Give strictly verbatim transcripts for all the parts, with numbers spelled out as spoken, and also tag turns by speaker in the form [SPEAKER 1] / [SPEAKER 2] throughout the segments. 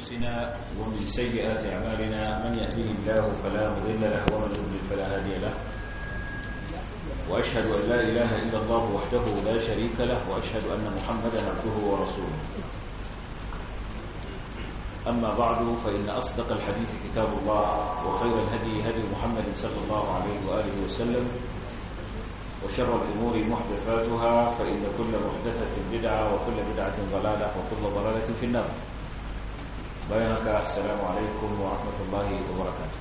[SPEAKER 1] أنفسنا ومن سيئات أعمالنا من يهده الله فلا مضل له ومن يضلل فلا هادي له وأشهد أن لا إله إلا الله وحده لا شريك له وأشهد أن محمدا عبده ورسوله. أما بعد فإن أصدق الحديث كتاب الله وخير الهدي هدي محمد صلى الله عليه وآله وسلم وشر الأمور محدثاتها فإن كل محدثة بدعة وكل بدعة ضلالة وكل ضلالة في النار. بيانك السلام عليكم ورحمة الله وبركاته.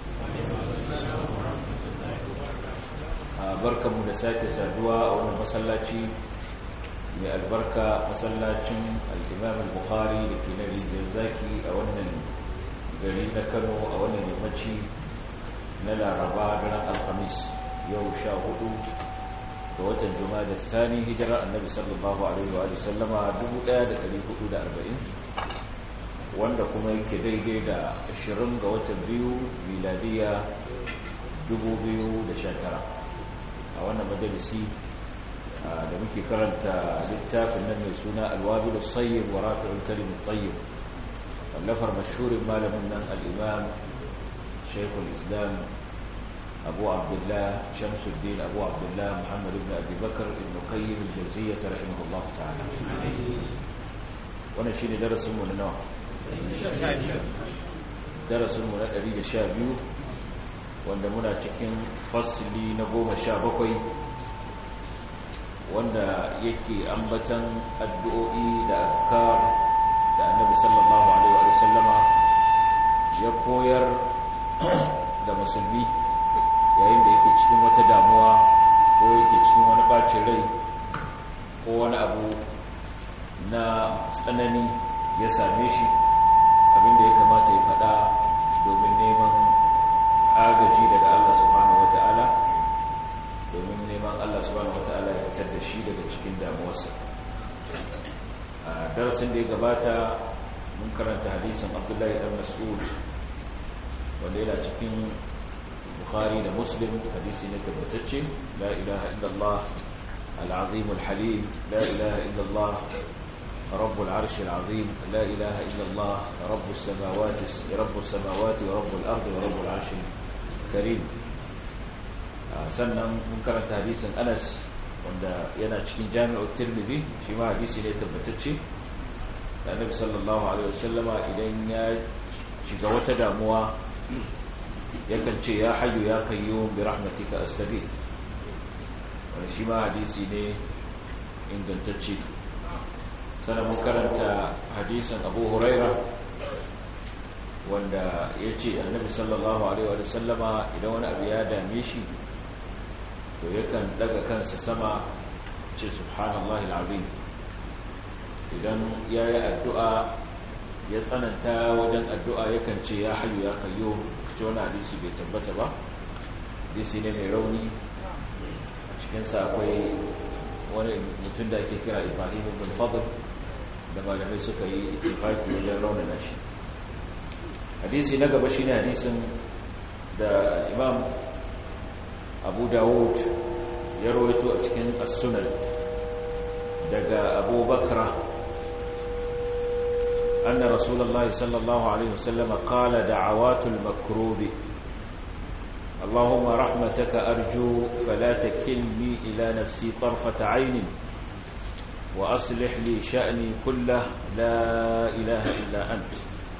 [SPEAKER 1] بركة مدساك سادوا أولا مسلاتي من البركة مسلاتي الإمام البخاري لكي نبي جزاكي أولا قريب كانوا أولا يمتشي نلا رباعنا الخميس يوم شاهدوا watan Jumada Thani hijira annabi sallallahu alaihi wa sallama dubu ɗaya da ɗari hudu da arba'in wanda kuma yake daidai da ashirin ga watan biyu miladiya dubu biyu da sha tara. A wannan majalisi da muke karanta littafin nan mai suna Al-Wabil as-Sayyib wa Rafi'ul Kalim at-Tayyib wallafar mashhurin malamin nan al-Imam Shaykhul Islam أبو عبد الله شمس الدين أبو عبد الله محمد بن أبي بكر ابن قيم الجوزية رحمه الله تعالى. وانا شيني درس من نوع درس من أريد الشابيو وانا منا تكين فصلي نقوم الشابكوي وانا يكي أنبتا الدعوئي لأذكار النبي صلى الله عليه وسلم يقوير لمسلمي yayin da yake cikin wata damuwa ko yake cikin wani bacin rai ko wani abu na tsanani ya same shi abinda ya kamata ya faɗa domin neman agaji daga Allah subhanahu wata'ala domin neman Allah subhanahu wata'ala ya fitar da shi daga cikin damuwarsa. A darasin da ya gabata mun karanta hadisin Abdullahi ibn Mas'ud wanda yana cikin Bukhari da Muslim, hadisi ne tabbatacce, la ilaha illallah al-azim al-halim, la ilaha illallah rabbul arsh al-azim, la ilaha illallah rabbus samawati rabbus samawati wa rabbul ardi wa rabbul arsh al-karim. Sannan mun karanta hadisin Anas wanda yana cikin Jami'u Tirmidhi, shi ma hadisi ne tabbatacce. Annabi sallallahu alaihi wasallama idan ya shiga wata damuwa yakan ce ya hayyu ya qayyum bi rahmatika astaghith. Wannan shi ma hadisi ne ingantacce. Sannan mun karanta hadisin Abu Huraira wanda yace Annabi sallallahu alaihi wa sallama idan wani abu ya dame shi to yakan daga kansa sama ce subhanallahi alazim. Idan yayi addu'a ya tsananta wajen addu'a yakan ce ya hayyu ya qayyum. Ce wani hadisi bai tabbata ba, hadisi ne mai rauni. A cikinsa akwai wani mutum da ake kira Ibrahim ibn Fadl da malamai suka yi ittifaqi wajen raunana shi. Hadisi na gaba shine hadisin da Imam Abu Dawud ya rawaito a cikin As-Sunan daga Abu Bakra أن رسول الله صلى الله عليه وسلم قال دعوات المكروب اللهم رحمتك أرجو فلا تكلني إلى نفسي طرفة عين وأصلح لي شأني كله لا إله إلا أنت.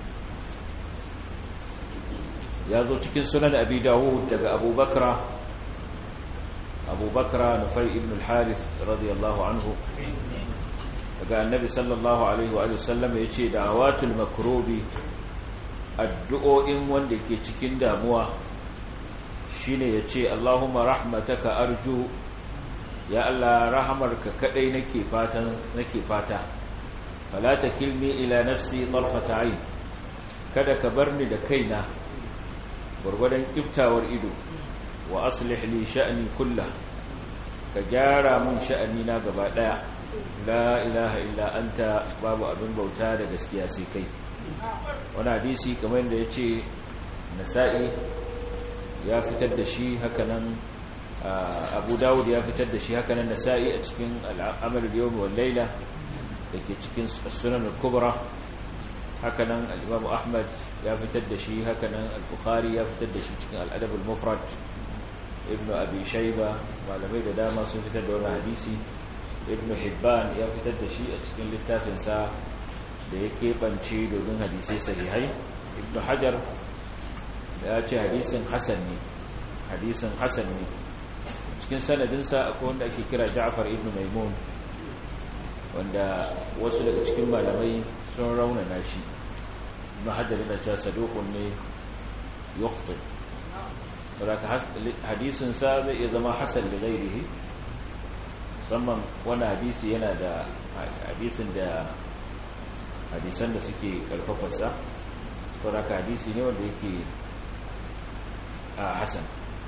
[SPEAKER 1] يازو تكن سنن أبي داود دقى أبو بكر أبو بكر نفي ابن الحارث رضي الله عنه daga annabi sallallahu alaihi wa sallam ya ce da'awatul makrubi addu'o'in wanda ke cikin damuwa shine ya ce Allahumma rahmataka arju, ya Allah rahamarka kadai nake fatan nake fata fala takilni ila nafsi tarfata ayn, kada ka barni da kaina gurgurdan kiftawar ido, wa aslih li sha'ni kullahu, ka gyara mun sha'ani na gaba daya, la ilaha illa anta, babu abin bauta da gaskiya sai kai. Wani hadisi kamar da yace Nasa'i ya fitar da shi, hakanan Abu Dawud ya fitar da shi, hakanan Nasa'i a cikin al-Amal al-Yawm wal Layla dake cikin Sunan al-Kubra hakanan al-Imam Ahmad ya fitar da shi, hakanan al-Bukhari ya fitar da shi cikin al-Adab al-Mufrad, Ibn Abi Shayba malamai da dama sun fitar da wannan hadisi, Ibn Hibban ya fitar da shi a cikin littafinsa da ya keɓance domin hadisai sahihai. Ibn Hajar ya ce hadisin hasan ne hadisin hasan ne cikin sanadinsa akwai wanda ake kira Ja'far ibn Maimun, wanda wasu daga cikin malamai sun raunana shi. Ibn Hajar yana cewa saduqun ne yukhti, saboda hadisin sa zai iya zama hasan da ghairihi, musamman wani hadisi yana da hadisin da hadisan da suke karfafarsa, saboda hadisi ne wanda yake a hasan.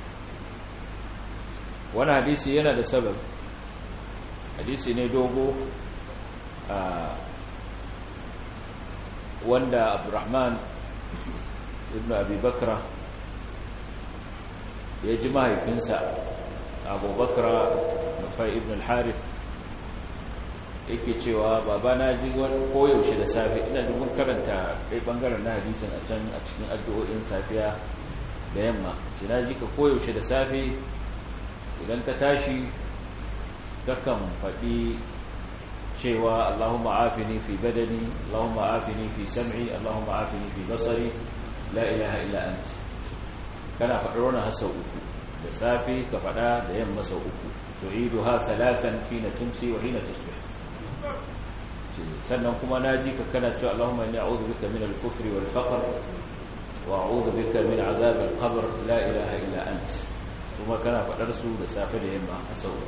[SPEAKER 1] wani hadisi yana da sabab, hadisi ne dogo wanda Abdurrahman ibn Abi Bakra ya ji mahaifinsa Abu Bakra Nufai ibn al-Harith yake cewa babana ji koyaushe da safe ina da mun karanta kai bangaren na hadisin a can a cikin addu'o'in safiya da yamma, ce na ji ka koyaushe da safe idan ka tashi kakan faɗi cewa Allahumma afini fi badani, Allahumma afini fi sam'i, Allahumma afini fi basari, la ilaha illa anta. Kana faɗar wannan har sau uku, da safe ka faɗa da yamma sau uku, tu'iduha thalathan hina tumsi wa hina tusbih. Sannan kuma naji ka kana cewa Allahumma inni a'udhu bika min al-kufri wal faqr wa a'udhu bika min 'adhab al-qabr, la ilaha illa anta. Kuma kana faɗar su da safe da yamma a sau.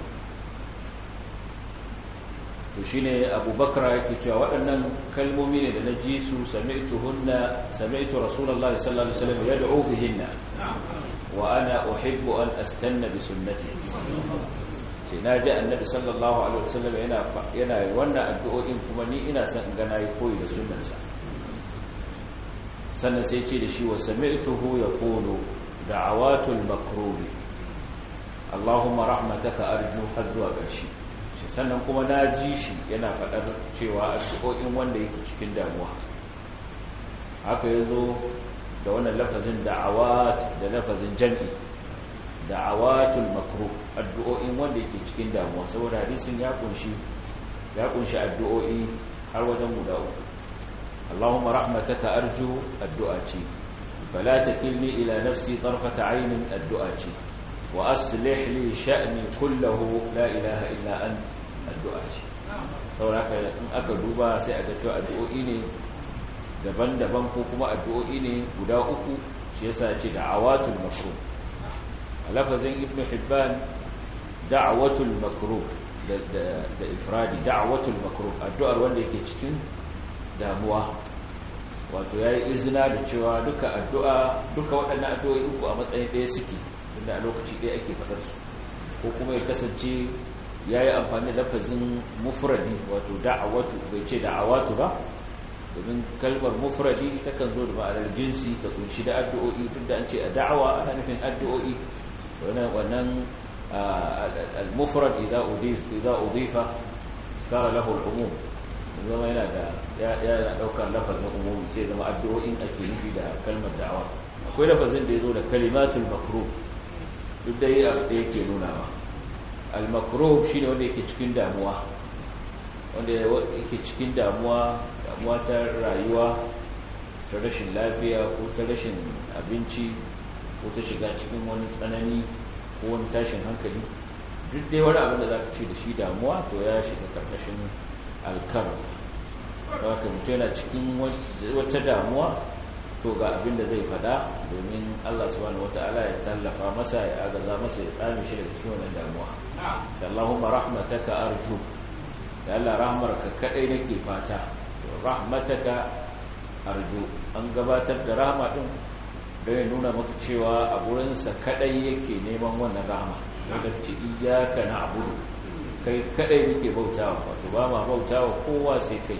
[SPEAKER 1] To shine Abu Bakra yake cewa waɗannan kalmomi ne da na ji su, sami'tuhunna sami'tu Rasulullahi sallallahu alaihi wasallam yad'u bihinna wa ana uhibbu an astanna bi sunnati. Sai naji Annabi sallallahu alaihi wasallam yana yana wannan addu'o'in kuma ni ina son in ga nayi koyi da sunnarsa. Sannan sai ce da shi wa sami'tuhu yaqulu da'awatul makrubi Allahumma rahmataka arju har zuwa ƙarshe. Sannan kuma na ji shi yana faɗar cewa addu'o'in wanda yake cikin damuwa. Haka ya zo da wannan lafazin da'awat da lafazin jam'i, da'awatul makruh, addu'o'in wanda yake cikin damuwa, saboda hadisin ya kunshi ya kunshi addu'o'i har wajen guda uku. Allahumma rahmataka arju addu'a ce, fala takilni ila nafsi tarfata aynin addu'a ce, wa aslih li sha'ni kullahu la ilaha illa anta addu'a ce. Sauraka in aka duba sai aka cewa addu'o'i ne daban-daban ko kuma addu'o'i ne guda uku, shi yasa ya ce da'awatul makruh. A lafazin Ibn Hibban da'awatul makruh da da ifradi da'awatul makruh, addu'ar wanda yake cikin damuwa. Wato yayi izina da cewa duka addu'a duka waɗannan addu'o'i uku a matsayin ɗaya suke, inda a lokaci ɗaya ake faɗar su, ko kuma ya kasance ya yi amfani da lafazin mufradi, wato da'awatu bai ce da'awatu ba, domin kalmar mufradi takan zo da ma'anar jinsi, ta kunshi da addu'o'i, duk da an ce a da'awa ana nufin addu'o'i. Wannan al-mufrad idza udifa sara lahu al-umum, zama yana da ya daukar lafazin umumi, sai zama addu'o'in ake nufi da kalmar da'awa. Akwai lafazin da ya zo da kalimatul makruh, duk da yake nuna ba al-makruh shine wanda yake cikin damuwa, wanda yake cikin damuwa damuwa ta rayuwa, ta rashin lafiya ko ta rashin abinci ko ta shiga cikin wani tsanani ko wani tashin hankali. Duk dai wani abin da zaka ce da shi damuwa to ya shiga karkashin al-karb. Haka mutum yana cikin wata damuwa, to ga abin da zai fada domin Allah subhanahu wataala ya tallafa masa, ya agaza masa, ya tsame shi daga cikin wannan damuwa. Allahumma rahmataka arju, ya Allah rahmarka kadai nake fata. Rahmataka arju an gabatar da rahma din don ya nuna maka cewa a gurin sa kadai yake neman wannan rahma. Wanda ce iyyaka na'budu, kai kadai nake bautawa, wato ba ma bautawa kowa sai kai.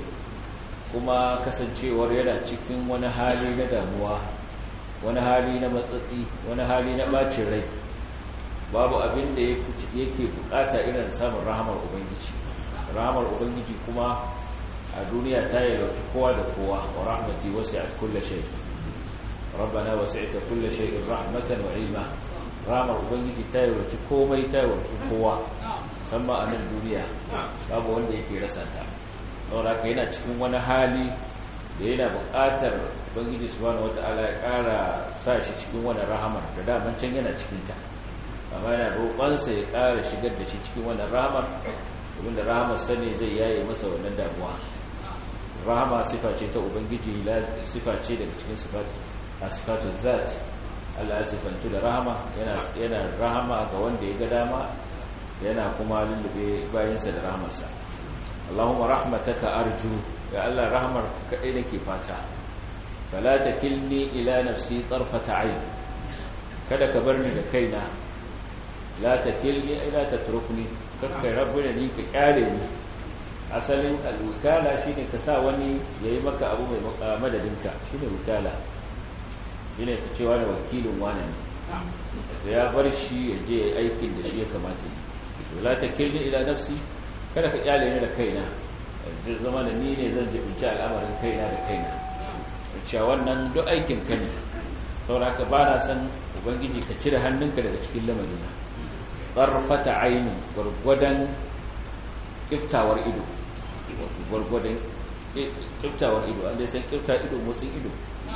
[SPEAKER 1] Kuma kasancewar yana cikin wani hali na damuwa, wani hali na matsatsi, wani hali na bacin rai, babu abin da yake bukata irin samun rahamar ubangiji. Rahamar ubangiji kuma a duniya ta yi lauci kowa da kowa wa rahmati wasi'at kulli shay rabbana wasi'ta kulli shay'in rahmatan wa ilma rahmar ubangiji ta yi lauci komai ta yi lauci kowa musamman a nan duniya babu wanda yake rasa ta saboda ka yana cikin wani hali da yana buƙatar ubangiji subhanahu wataala ya ƙara sa shi cikin wani rahamar da daman can yana cikin ta amma yana roƙonsa ya ƙara shigar da shi cikin wani rahamar domin da rahamar sani zai yaye masa wannan damuwa. Rahama sifa ce ta ubangiji, sifa ce daga cikin sifatun zat. Allah ya sifantu da rahama, yana rahama ga wanda ya ga dama, yana kuma lullube bayansa da rahamarsa. Allahumma rahmataka arju, ya Allah rahamar kaɗai nake fata. Fala takilni ila nafsi tarfata ayn, kada ka bar ni da kaina. La takilni ila tatrukni, kakkai rabbuna ni ka kyale ni. Asalin alwikala shine ka sa wani yayi maka abu mai madadinka, shine wikala. Shine ka cewa da wakilin wani ne. To ya bar shi ya je aikin da shi ya kamata. La takilni ila nafsi, kada ka kyale ni da kaina. Zai zama da ni ne zan jibinci al'amarin kaina da kaina. Cewa wannan duk aikin ka ne. Saboda ka bana san ubangiji ka cire hannunka daga cikin lamarina. Qarfata aini, gurgudan kiftawar ido. Gurgudan kiftawar ido, an dai san kifta ido motsin ido.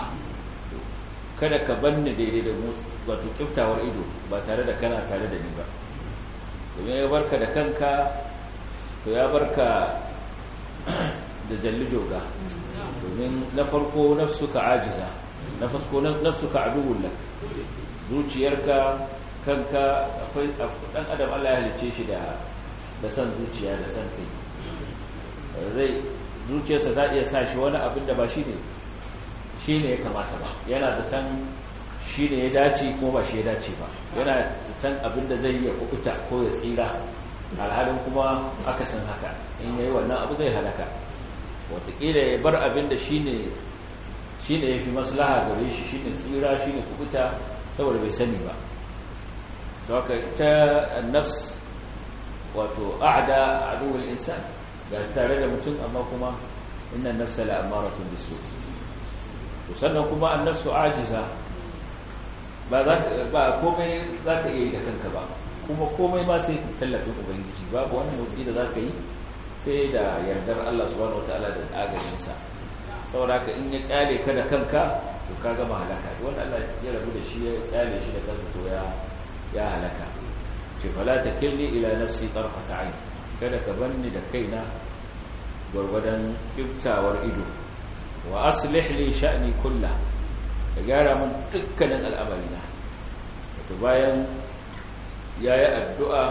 [SPEAKER 1] Kada ka banni daidai da motsi, wato kiftawar ido ba tare da kana tare da ni ba. Domin ya barka da kanka, to ya barka da jallijoga. Domin na farko nafsuka ajiza, na farko nafsuka aduwwun lak. Zuciyarka, kanka, akwai dan adam Allah ya halice shi da da san zuciya da san kai. Zai zuciyarsa za iya sa shi wani abin da ba shi ne shi ne ya kamata ba. Yana da tan shi ne ya dace ko ba shi ya dace ba. Yana da tan abin da zai iya kubuta ko ya tsira, alhalin kuma akasin haka. In yayi wannan abu zai halaka. Wataƙila ya bar abin da shi ne shi ne ya fi maslaha gare shi, shi ne tsira, shi ne kubuta, saboda bai sani ba. Saka ta nafs wato a'da aduwwul insan, ga tare da mutum amma kuma inna nafsa la'amaratun bisu. To sannan kuma an-nafsu ajiza, ba za ba komai za ka iya yi da kanka ba, kuma komai ma sai tallafin ubangiji. Babu wani motsi da za ka yi sai da yardar Allah subhanahu wataala da agajinsa. Saboda haka in ya kyale ka da kanka, to ka gama halaka. Wanda Allah ya rabu da shi ya kyale shi da kansa, to ya ya halaka. Ce fala takilni ila nafsi tarfata ayn, kada ka banni da kaina gurgudan iftawar ido. Wa aslih li sha'ni kullah, ka gyara min dukkanin al'amarina. To bayan yayi addu'a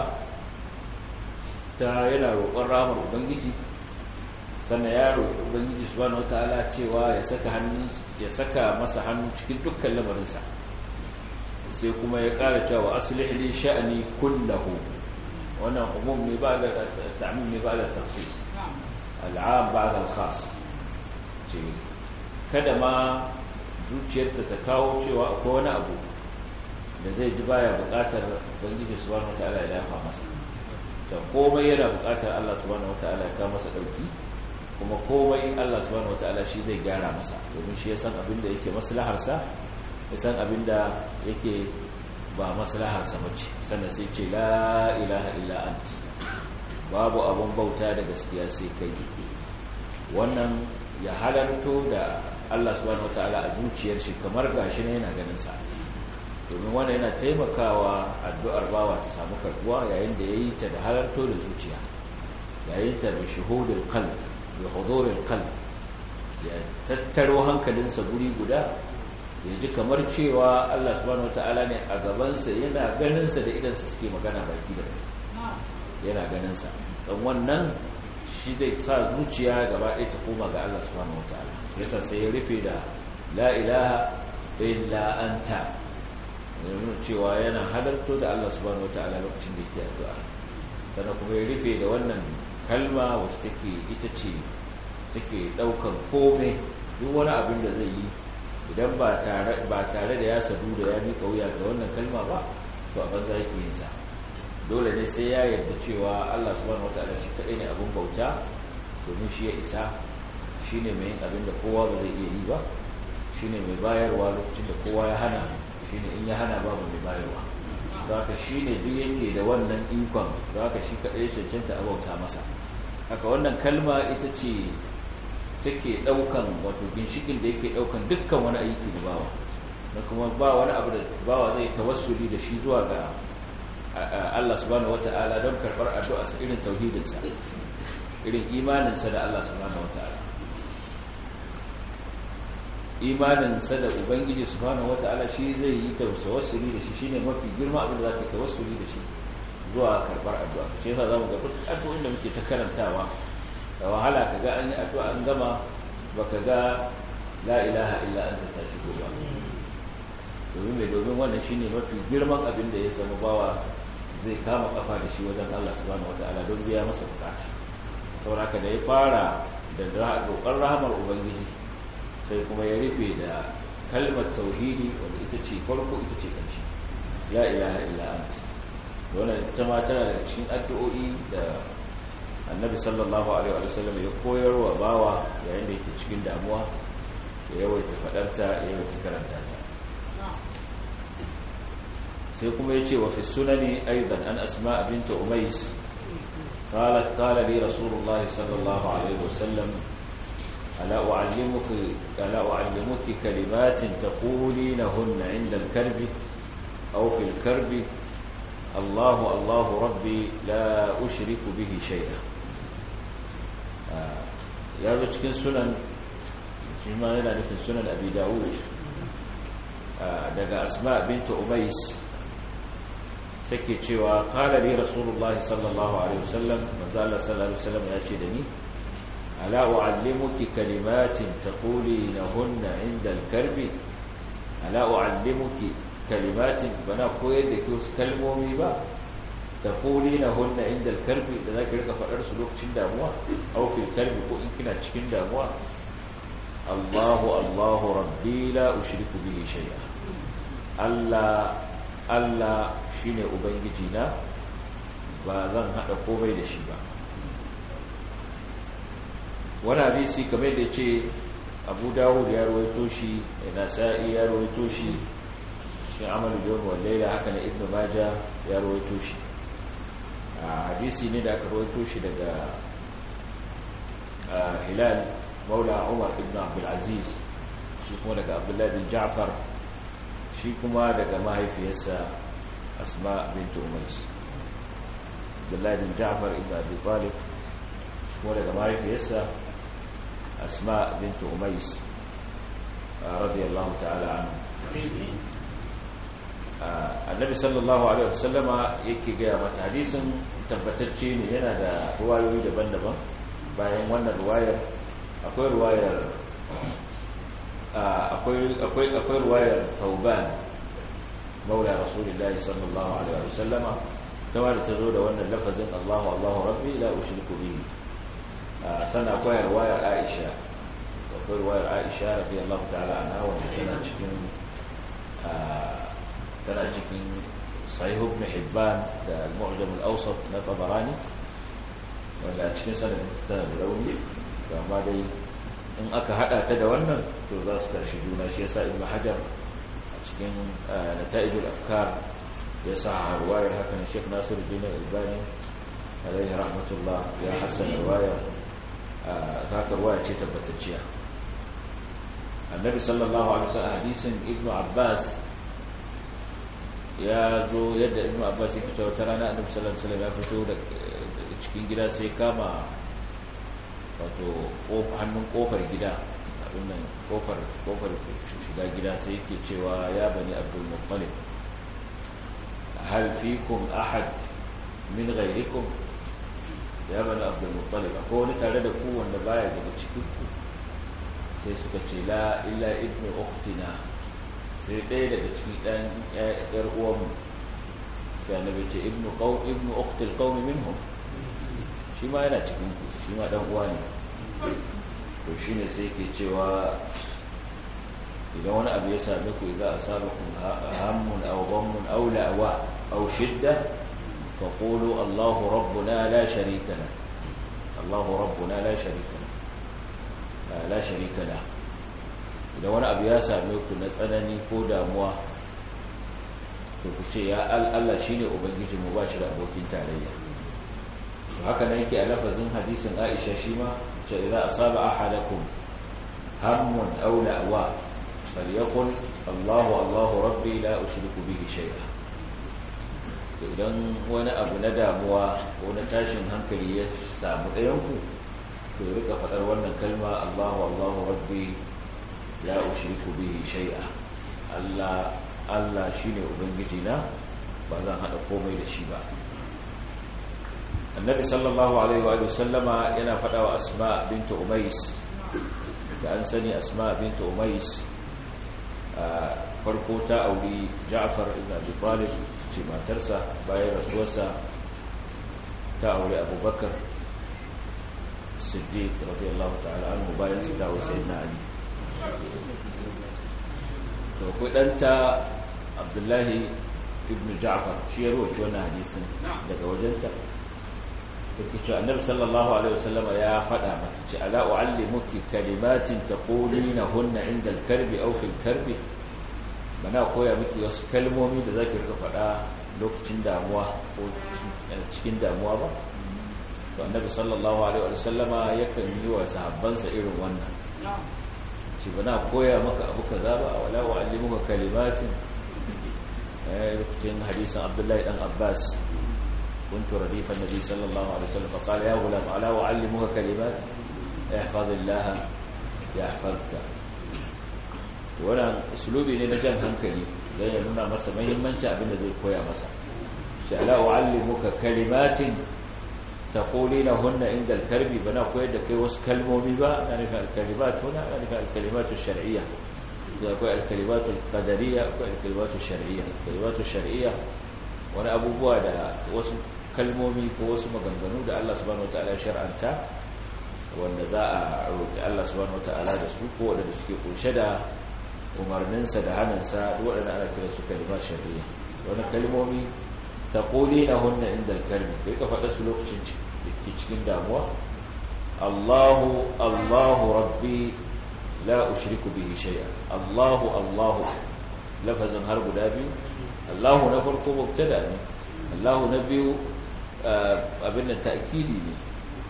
[SPEAKER 1] ta yana roƙon rahmar ubangiji, sannan ya roƙi ubangiji subhanahu wataala cewa ya saka hannu ya saka masa hannu cikin dukkan lamarinsa. Sai kuma ya ƙara cewa aslih li sha'ni kullahu, wannan umum ne ba da ta'mim ne ba da takhsis, al'am ba da al-khas. ce kada ma zuciyarsa ta kawo cewa akwai wani abu da zai ji baya buƙatar ubangiji subhanahu wataala ya dafa masa. Da komai yana buƙatar Allah subhanahu wataala ya kawo masa dauki, kuma komai Allah subhanahu wataala shi zai gyara masa, domin shi ya san abin da yake maslaharsa, ya san abin da yake ba maslaharsa bace. Sannan sai ce la ilaha illa ant, babu abun bauta da gaskiya sai kai. Wannan ya halarto da Allah subhanahu wataala a zuciyar shi kamar gashi ne yana ganin sa, domin wannan yana taimakawa addu'ar bawa ta samu karbuwa yayin da yayi ta da halarto da zuciya, yayin ta da shuhudul qalb, bi huduril qalb, ya tattaro hankalinsa guri guda, ya ji kamar cewa Allah subhanahu wataala ne a gabansa, yana ganinsa da idansa suke magana baki da baki, yana ganinsa. Dan wannan shi zai sa zuciya gaba ɗaya ta koma ga Allah subhanahu wataala. Yasa sai ya rufe da la ilaha illa anta, yana cewa yana halarto da Allah subhanahu wataala lokacin da yake addu'a. Sannan kuma ya rufe da wannan kalma wacce take ita ce take daukar komai, duk wani abin da zai yi idan ba tare ba tare da ya sadu da ya miƙa wuya ga wannan kalma ba, to a banza yake yin sa. Dole ne sai ya yarda cewa Allah subhanahu wataala shi kadai ne abin bauta, domin shi ya isa, shine mai yin abin da kowa ba zai iya yi ba, shine mai bayarwa lokacin da kowa ya hana, shine in ya hana babu mai bayarwa. Zaka shine duk yake da wannan ikon, zaka shi kadai cancanta a bauta masa. Haka wannan kalma ita ce take daukan wato ginshikin da yake daukan dukkan wani aiki da bawa, da kuma ba wani abu da bawa zai tawassuli da shi zuwa ga Allah subhanahu wata'ala don karbar addu'a sa irin tauhidinsa, irin imaninsa da Allah subhanahu wata'ala. Imaninsa da Ubangiji subhanahu wata'ala shi zai yi tawassuli da shi, shine mafi girma abin da zaka tawassuli da shi zuwa karbar addu'a. Shi yasa zamu ga duk addu'o'in da muke ta karantawa da wahala kaga an yi addu'a an gama baka ga la ilaha illa anta ta shigo ba. Domin mai domin wannan shine mafi girman abin da ya zama bawa zai kama kafa da shi wajen Allah subhanahu wataala don biya masa bukata. Saboda da ya fara da roƙon rahamar Ubangiji sai kuma ya rufe da kalmar tauhidi wanda ita ce farko ita ce ƙarshe, la ilaha illa anta. Wannan ita ma tana da cikin addu'o'i da Annabi sallallahu alaihi wa sallam ya koyarwa bawa yayin da yake cikin damuwa, ya yawaita fadarta, ya yawaita karanta ta. sai kuma yace wa fi sunani aidan an asma bint umais qalat qala li rasulullah sallallahu alaihi wasallam ala uallimuki ala uallimuki kalimatin taqulinahunna 'inda al-karbi aw fi al-karbi الله الله ربي لا أشرك به شيئا. يا ذو cikin sunan shi ma yana nufin sunan Abi Dawud daga Asma bint Umais take cewa qala li Rasulullah sallallahu alaihi wasallam manzo Allah sallallahu alaihi wasallam ya ce da ni ala uallimuki kalimatin taqulinahunna 'inda al-karbi ala uallimuki kalimatin bana koyar da ke wasu kalmomi ba ta koli na hunna inda alkarbi da za ka rika faɗar su lokacin damuwa haufin kalbi ko in kina cikin damuwa. Allahu Allahu rabbi la ushriku bihi shay'a. Allah Allah shine ubangiji na ba zan hada komai da shi ba. Wani hadisi kamar da ce Abu Dawud ya rawaito shi, Nasa'i ya rawaito shi, shi amalul yawm wal layla, haka ne Ibn Majah ya rawaito shi. Hadisi ne da aka rawaito shi daga Hilal Maula Umar ibn Abdul Aziz, shi kuma daga Abdullah bin Ja'far, shi kuma daga mahaifiyarsa Asma bint Umais. Abdullah bin Ja'far ibn Abi Talib, shi kuma daga mahaifiyarsa Asma bint Umais radiyallahu ta'ala anhu. Annabi sallallahu alaihi wasallama yake gaya mata, hadisin tabbatacce ne, yana da ruwayoyi daban-daban. Bayan wannan ruwayar akwai ruwayar akwai akwai akwai ruwayar Thawban maula Rasulullahi sallallahu alaihi wasallama kuma da tazo da wannan lafazin Allahu Allahu rabbi la ushriku bihi. Sannan akwai ruwayar Aisha, akwai ruwayar Aisha radiyallahu ta'ala anha wanda tana cikin tana cikin Sahih Ibn Hibban da Al-Mu'jam Al-Awsat na Tabarani, wanda cikin sanadin tana da rauni, amma dai in aka hada ta da wannan to za su karshi juna. Shi yasa Ibn Hajar a cikin Nata'ijul Afkar ya sa riwayar hakan Sheikh Nasiruddin Al-Albani alaihi rahmatullah ya hasan riwaya, haka riwaya ce tabbatacciya. Annabi sallallahu alaihi wasallam hadisin Ibn Abbas ya zo yadda Ibn Abbas ya fito wata rana, Annabi sallallahu alaihi wasallam ya fito da cikin gida sai kama wato hannun kofar gida, abin nan kofar kofar shiga gida, sai yake cewa ya bani Abdul Muttalib hal fikum ahad min ghayrikum, ya bani Abdul Muttalib akwai wani tare da ku wanda baya daga cikin ku? Sai suka ce la illa ibnu ukhtina, sai ɗaya daga cikin ɗan ƴar uwanmu. Sai Annabi ce ibnu qaw ibnu ukhtil qawmi minhum, shi ma yana cikin ku, shi ma dan uwa ne. To shine sai yake cewa idan wani abu ya same ku, idza asabakum hammun aw ghammun aw la'wa aw shidda faqulu Allahu rabbuna la sharika lahu Allahu rabbuna la sharika la sharika la idan wani abu ya same ku na tsanani ko damuwa to ku ce ya Allah shine ubangiji mu ba shi da abokin tarayya. haka ne yake a lafazin hadisin Aisha shi ma ce idza asaba ahadakum hammun aw la'wa falyaqul Allahu Allahu rabbi la ushriku bihi shay'a. idan wani abu na damuwa ko na tashin hankali ya samu ɗayan ku to rika faɗar wannan kalma Allahu Allahu rabbi la ushriku bihi shay'a. Allah Allah shine ubangiji na ba zan hada komai da shi ba. Annabi sallallahu alaihi wa sallama yana faɗa wa Asma bint Umais, da an sani Asma bint Umais farko ta auri Ja'far ibn Abi Talib ce matarsa, bayan rasuwarsa ta auri Abu Bakar Siddiq radiyallahu ta'ala anhu, bayan sa ta auri Sayyidina Ali. to ku danta Abdullahi ibn Ja'far shi ya rawaito wannan hadisin daga wajenta. yake cewa Annabi sallallahu alaihi wasallama ya faɗa mata ce ala uallimuki kalimatin taqulunahunna inda al-karbi aw fil karbi, bana koya miki wasu kalmomi da zaki rika faɗa lokacin damuwa ko cikin damuwa ba. to Annabi sallallahu alaihi wasallama yakan yi wa sahabbansa irin wannan, shi bana koya maka abu kaza ba, wala uallimuka kalimatin. eh cikin hadisin Abdullahi dan Abbas, كنت رديف النبي صلى الله عليه وسلم فقال يا غلام ألا أعلمك كلمات احفظ الله يحفظك. wannan uslubi ne na jan hankali dan ya nuna masa muhimmanci abin da zai koya masa. ala uallimuka kalimatin taqulunahunna inda al-karbi, bana koyar da kai wasu kalmomi ba, yani al-kalimat huna yani al-kalimat ash-shar'iyya, da akwai al-kalimat al-qadariyya, akwai al-kalimat ash-shar'iyya. al-kalimat ash-shar'iyya wani abubuwa da wasu kalmomi ko wasu maganganu da Allah subhanahu wataala ya shar'anta, wanda za a roƙi Allah subhanahu wataala da su, ko wanda suke kunshe da umarninsa da hannunsa, duk waɗanda ana kira su kalima shari'a. wani kalmomi taqulunahunna inda al-kalbi, kai ka faɗa su lokacin da ke cikin damuwa. Allahu Allahu rabbi la ushriku bihi shay'a. Allahu Allahu lafazin har guda biyu. Allahu na farko mubtada ne, Allahu na biyu abin da ta'kidi ne,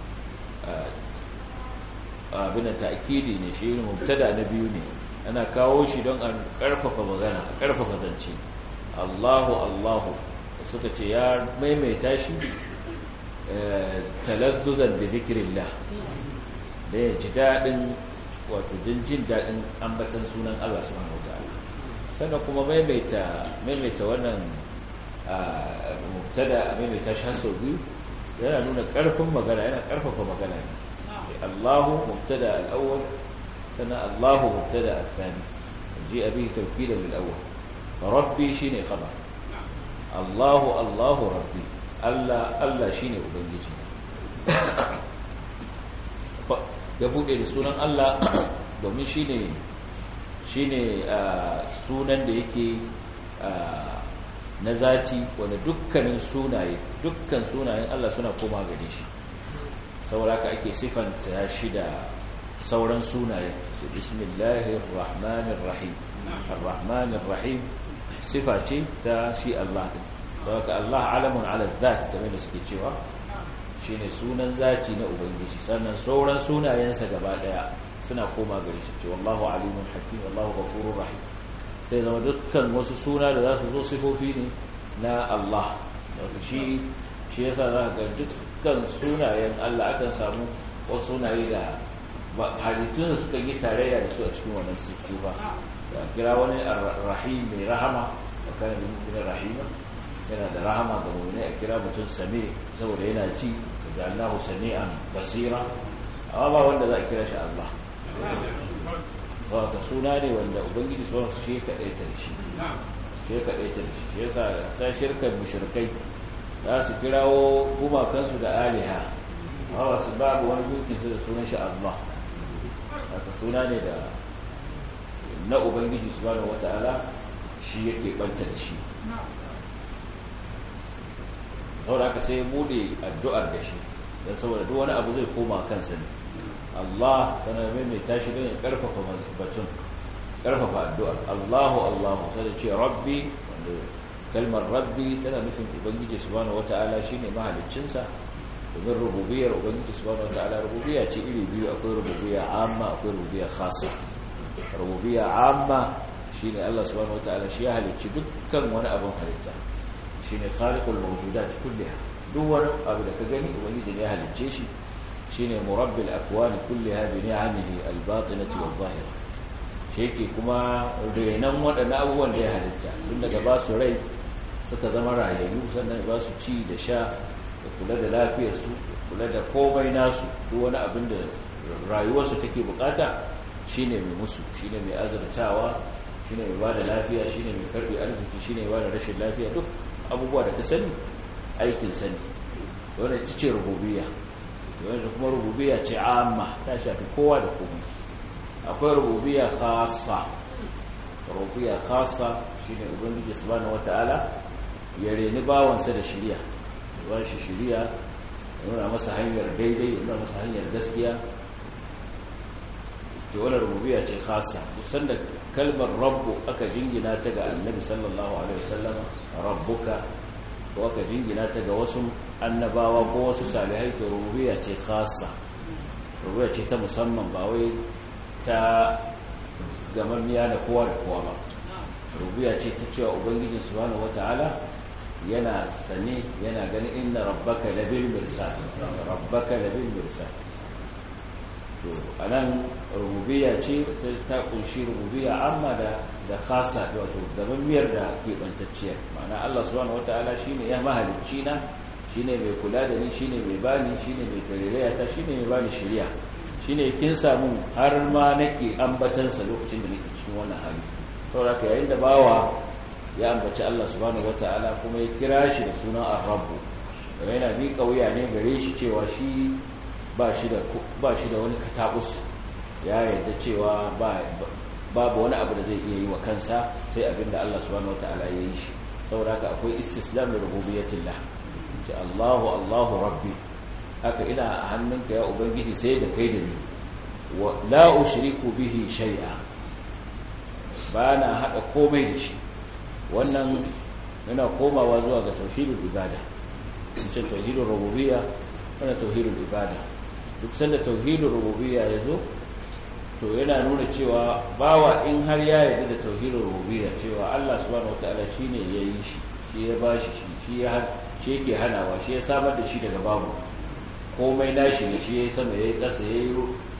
[SPEAKER 1] abin da ta'kidi ne, shi ne mubtada na biyu ne, ana kawo shi don an karfafa magana, karfafa zance. Allahu Allahu suka ce ya maimaita shi talazzuzan bi zikrillah, da ya ji dadin, wato jin dadin ambatan sunan Allah subhanahu wataala. sannan kuma maimaita maimaita wannan mubtada, maimaita shi sau biyu yana nuna karfin magana, yana karfafa magana ne. Allahu mubtada al-awwal, sannan Allahu mubtada al-thani, ji abi tawkidan lil-awwal. rabbi shine khabar, Allahu Allahu rabbi, Allah Allah shine ubangiji. ya bude da sunan Allah domin shine shine sunan da yake na zati, wanda dukkanin sunaye, dukkan sunayen Allah suna koma gare shi, saboda haka ake sifanta shi da sauran sunaye. bismillahir rahmanir rahim, ar-rahmanir rahim sifa ce ta shi Allah din. saboda Allah alamun ala zat, kamar da suke cewa shine sunan zati na ubangiji, sannan sauran sunayensa gaba daya suna koma gare shi, ce wallahu alimun hakim, wallahu ghafurur rahim. sai zama dukkan wasu suna da za su zo sifofi ne na Allah. wato shi shi yasa za ka ga dukkan sunayen Allah akan samu wasu sunaye da halittun da suka yi tarayya da su a cikin wannan sifa. da kira wani rahim mai rahama, da kan mutum rahima, yana da rahama ga mu'mini. a kira mutum sami saboda yana ci, da Allahu sami'an basira, amma ba wanda za a kira shi Allah. saboda suna ne wanda ubangiji sauran su shi kaɗaita da shi, shi kaɗaita da shi. shi yasa ta shirkar mushrikai za su kirawo gumakansu da aliha, amma su babu wani gunkin su da sunan shi Allah. haka suna ne da na ubangiji subhanahu wata'ala shi yake banta da shi. saboda haka sai bude addu'ar da shi, dan saboda duk wani abu zai koma kansa ne Allah tana mai tashi don ya karfafa batun karfafa addu'a Allahu Allahu sai ce rabbi wanda kalmar rabbi tana nufin ubangiji subhanahu wataala shine mahaliccinsa domin rububiyar ubangiji subhanahu wataala rububiyya ce iri biyu akwai rububiyya amma akwai rububiyya khassa rububiyya amma shine Allah subhanahu wataala shi ya halicci dukkan wani abin halitta shine khaliqul mawjudat kulliha duk wani abu da ka gani ubangiji ne ya halicce shi shine murabbil akwani kulliha bi ni'amihi al-batinati wal-zahira shi yake kuma renan waɗannan abubuwan da ya halitta tun daga ba su rai suka zama rayayyu sannan ba su ci da sha da kula da lafiyarsu kula da komai nasu duk wani abin da rayuwarsu take bukata shine mai musu shine mai azurtawa shine mai bada lafiya shine mai karbi arziki shine mai bada rashin lafiya duk abubuwa da ka sani aikin sani wannan ita ce rububiyya yanzu kuma rububiyya ce amma ta shafi kowa da komai akwai rububiyya khassa rububiyya khassa shine ubangiji subhanahu wataala ya reni bawansa da shiriya ba shi shiriya yana masa hanyar daidai yana masa hanyar gaskiya to wannan rububiyya ce khassa musan da kalmar rabbu aka jingina ta ga annabi sallallahu alaihi wasallama rabbuka ko aka jingina ta ga wasu annabawa ko wasu salihai to rububiyya ce khassa rububiyya ce ta musamman ba wai ta gamammiya da kowa da kowa ba rububiyya ce ta cewa ubangiji subhanahu wataala yana sane yana ganin inna rabbaka labil mirsad rabbaka labil mirsad to anan rububiyya ce ta kunshi rububiyya amma da da khassa wato gamammiyar da kebantacciyar ma'ana Allah subhanahu wataala shine ya mahalicci na shine mai kula da ni shine mai bani shine mai tarayya ta shine mai bani shiriya shine kin samu har ma nake ambatan sa lokacin da nake cikin wannan hali saboda yayin da bawa ya ambaci Allah subhanahu wataala kuma ya kira shi da sunan ar-rabb yana bi kauya ne gare shi cewa shi ba shi da ba shi da wani katabus ya yarda cewa ba babu wani abu da zai iya yi wa kansa sai abinda Allah subhanahu wataala ya yi shi saboda haka akwai istislam li rububiyyatillah ce Allahu Allahu rabbi haka ina a hannunka ya ubangiji sai da kai da ni wa la ushriku bihi shay'a bana hada komai da shi wannan yana komawa zuwa ga tauhidul ibada ce tauhidul rububiyya wannan tauhidul ibada duk sanda tauhidul rububiyya yazo to yana nuna cewa bawa in har ya yarda da tauhidul rububiyya cewa Allah subhanahu wataala shine yayi shi shi ya bashi shi shi ya shi yake hanawa shi ya samar da shi daga babu komai nashi ne shi yayi sama yayi kasa yayi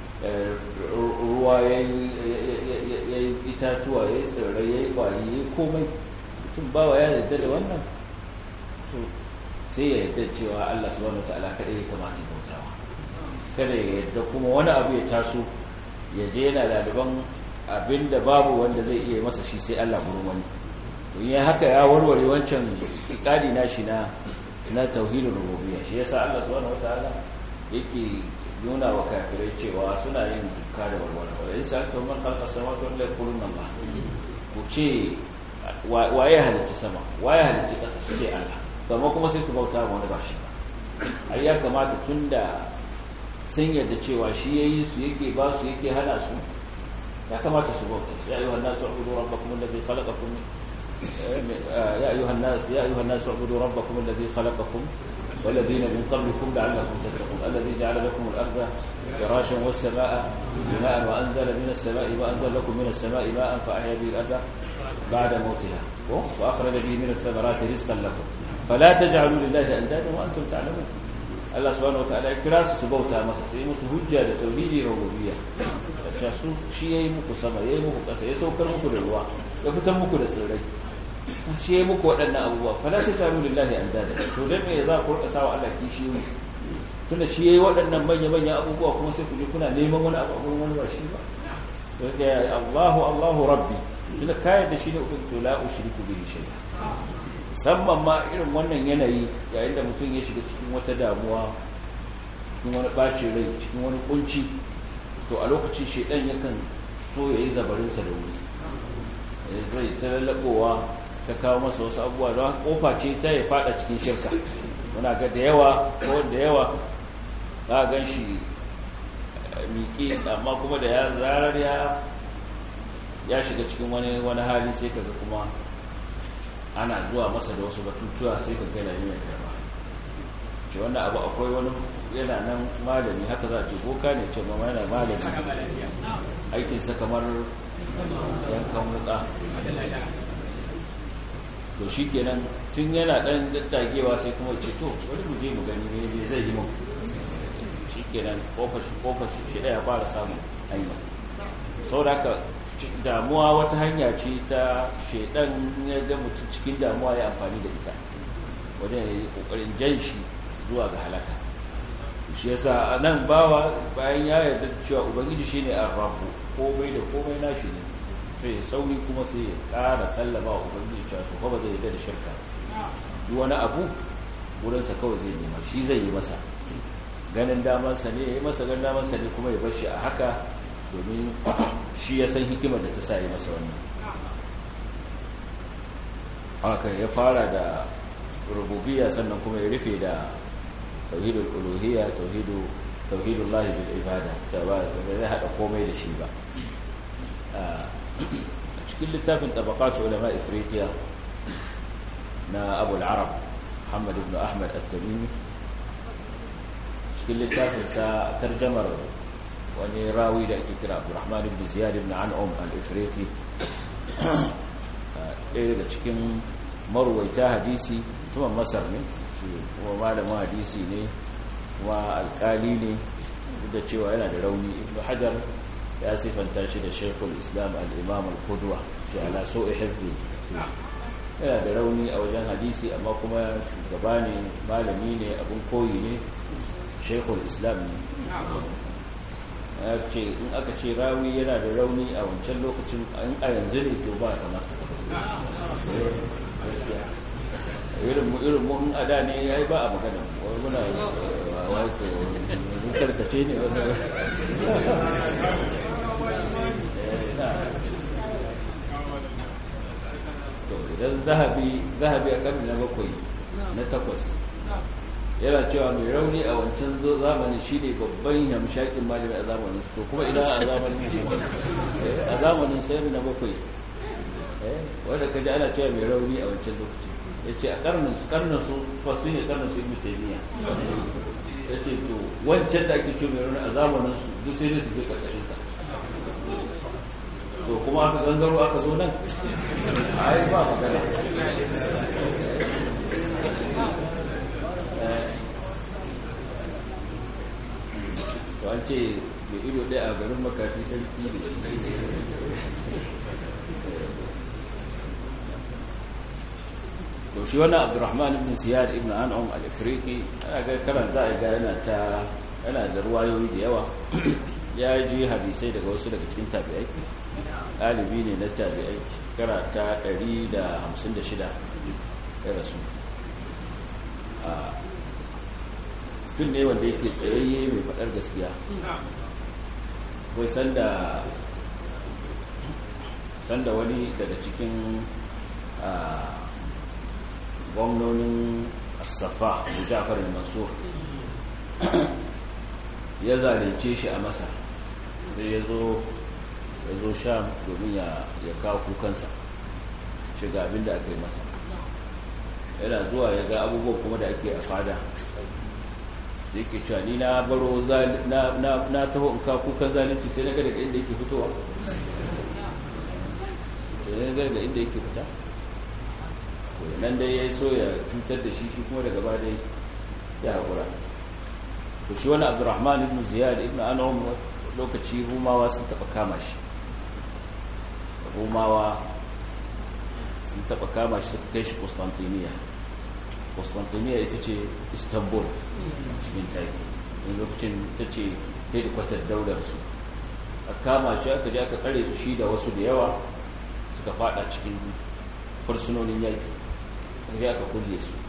[SPEAKER 1] ruwa yayi yayi itatuwa yayi tsirrai yayi kwari yayi komai mutum bawa ya yarda da wannan to sai ya yarda cewa Allah subhanahu wataala kadai ya kamata ya bautawa kada ya yarda kuma wani abu ya taso ya je yana laliban abinda babu wanda zai iya masa shi sai Allah gurin wani to in haka ya warware wancan itikadi nashi na na tauhidul rububiyya shi yasa Allah subhanahu wataala yake nuna wa kafirai cewa suna yin dukka da warwara wa yasa to man khalaqa samawati wal ardi yaquluna Allah ku ce waye halitta sama waye halitta kasa shi sai Allah amma kuma sai su bauta wani ba shi ai ya kamata tunda sun yarda cewa shi yayi su yake ba su yake hana su ya kamata su bauta ya ayyuhan nasu ubudu rabbakum alladhi khalaqakum ya ayyuhan nas ya ayyuhan nasu ubudu rabbakum alladhi khalaqakum والذين من قبلكم لعلكم تتقون الذي جعل لكم الأرض فراشا والسماء بناء وأنزل من السماء وأنزل لكم من السماء ماء فأحيا به الأرض بعد موتها وأخرج به من الثمرات رزقا لكم فلا تجعلوا لله أندادا وأنتم تعلمون Allah subhanahu wataala ya kira su su bauta masa sai musu hujja da tauhidi rububiyya da su shi yayi muku sama yayi muku kasa ya saukar muku da ruwa ya fitar muku da tsirrai shi yayi muku waɗannan abubuwa fala tajalu lillahi andada to dan me za ku rika sawa Allah kishi ne tunda shi yayi waɗannan manya manyan abubuwa kuma sai ku je kuna neman wani abu gurin wani ba shi ba to ya Allahu Allahu rabbi tunda kai da shi ne ubangiji la ushriku bihi shay'a musamman ma irin wannan yanayi yayin da mutum ya shiga cikin wata damuwa cikin wani bacin rai cikin wani kunci to a lokacin shedan yakan so ya yi zabarinsa da wuri zai ta lallabowa ta kawo masa wasu abubuwa don kofa ce ta ya fada cikin shirka muna ga da yawa ko da yawa ba gan shi miƙe amma kuma da ya zarar ya ya shiga cikin wani wani hali sai kaga kuma ana zuwa masa da wasu batutuwa sai ka ga lalimi mai karba ce wannan abu akwai wani yana nan malami haka za a ce boka ne ce mama yana malami aikinsa kamar yankan wuka to shi kenan tun yana ɗan daddagewa sai kuma ce to wani mu je mu gani ne zai yi mun shi kenan kofar shi ɗaya fara samun hanya sau da haka damuwa wata hanya ce ta shaidan ya ga mutum cikin damuwa ya amfani da ita wajen ya yi ƙoƙarin jan shi zuwa ga halaka shi yasa nan bawa bayan ya yarda cewa ubangiji shine ar-rabb komai da komai nashi ne sai sauri kuma sai ya ƙara sallama wa ubangiji cewa to fa ba zai yarda da shirka duk wani abu wurin sa kawai zai nema shi zai yi masa ganin daman sa ne yayi masa ganin daman sa ne kuma ya bar shi a haka domin shi ya san hikimar da ta sa yi masa wannan haka ya fara da rububiyya sannan kuma ya rufe da tauhidul uluhiyya tauhidu tauhidullahi bil ibada ta ba zai hada komai da shi ba a cikin littafin tabaqat ulama ifriqiya na Abu al-Arab Muhammad ibn Ahmad at-Tamimi cikin littafin sa tarjamar wani rawi da ake kira Abdurrahman ibn Ziyad ibn An'um al-Ifriqi ɗaya daga cikin marwaita hadisi tuman Masar ne kuma malamin hadisi ne kuma alkali ne da cewa yana da rauni Ibn Hajar ya sifanta shi da Shaykhul Islam al-Imam al-Qudwa ce ala su'i hifzi yana da rauni a wajen hadisi amma kuma shugaba ne malami ne abun koyi ne Shaykhul Islam ne ce in aka ce rawi yana da rauni a wancan lokacin in a yanzu ne to ba ta masa irin mu irin mu in ada ne yayi ba a magana wai muna wai to mun karkace ne wanda to idan zahabi zahabi a karni na bakwai na takwas yana cewa mai rauni a wancan zamanin shi ne babban hamshakin malami a zamanin su to kuma idan a zamanin shi a zamanin sayar na bakwai wanda kaji ana cewa mai rauni a wancan lokaci ya ce a karnin su karnin su fasu ne karnin su ibn taymiya ya ce to wancan da ake cewa mai rauni a zamanin su duk sai ne su fi karkashin sa to kuma aka gangaro aka zo nan a yi ba magana to an ce mai ido ɗaya a garin makafi sarki ne to shi wannan Abdurrahman ibn Ziyad ibn An'um al-Ifriqi ana ga karanta a ga yana ta yana da ruwayoyi da yawa ya ji hadisai daga wasu daga cikin tabi'ai ɗalibi ne na tabi'ai karata ɗari da hamsin da shida ya rasu a tun ne wanda yake tsayayye mai faɗar gaskiya wai sanda sanda wani daga cikin gwamnonin Safa da Ja'far al-Mansur ya zalunce shi a Masar sai ya zo ya zo Sham domin ya ya kawo kukansa shiga abin da aka yi masa yana zuwa ya ga abubuwan kuma da ake a fada sai ke cewa ni na baro na na na taho in kawo kukan zalunci sai na ga daga inda yake fitowa sai na ga daga inda yake fita nan dai ya so ya cutar da shi shi kuma daga ba dai ya haƙura to shi wani Abdurrahman ibn Ziyad ibn An'um lokaci Rumawa sun taɓa kama shi Rumawa sun taɓa kama shi suka kai shi Constantinople Constantinople ita ce Istanbul cikin taki in lokacin ita ce hedikwatar daular su a kama shi aka je aka tsare su shi da wasu da yawa suka fada cikin fursunonin yaki ya aka kulle su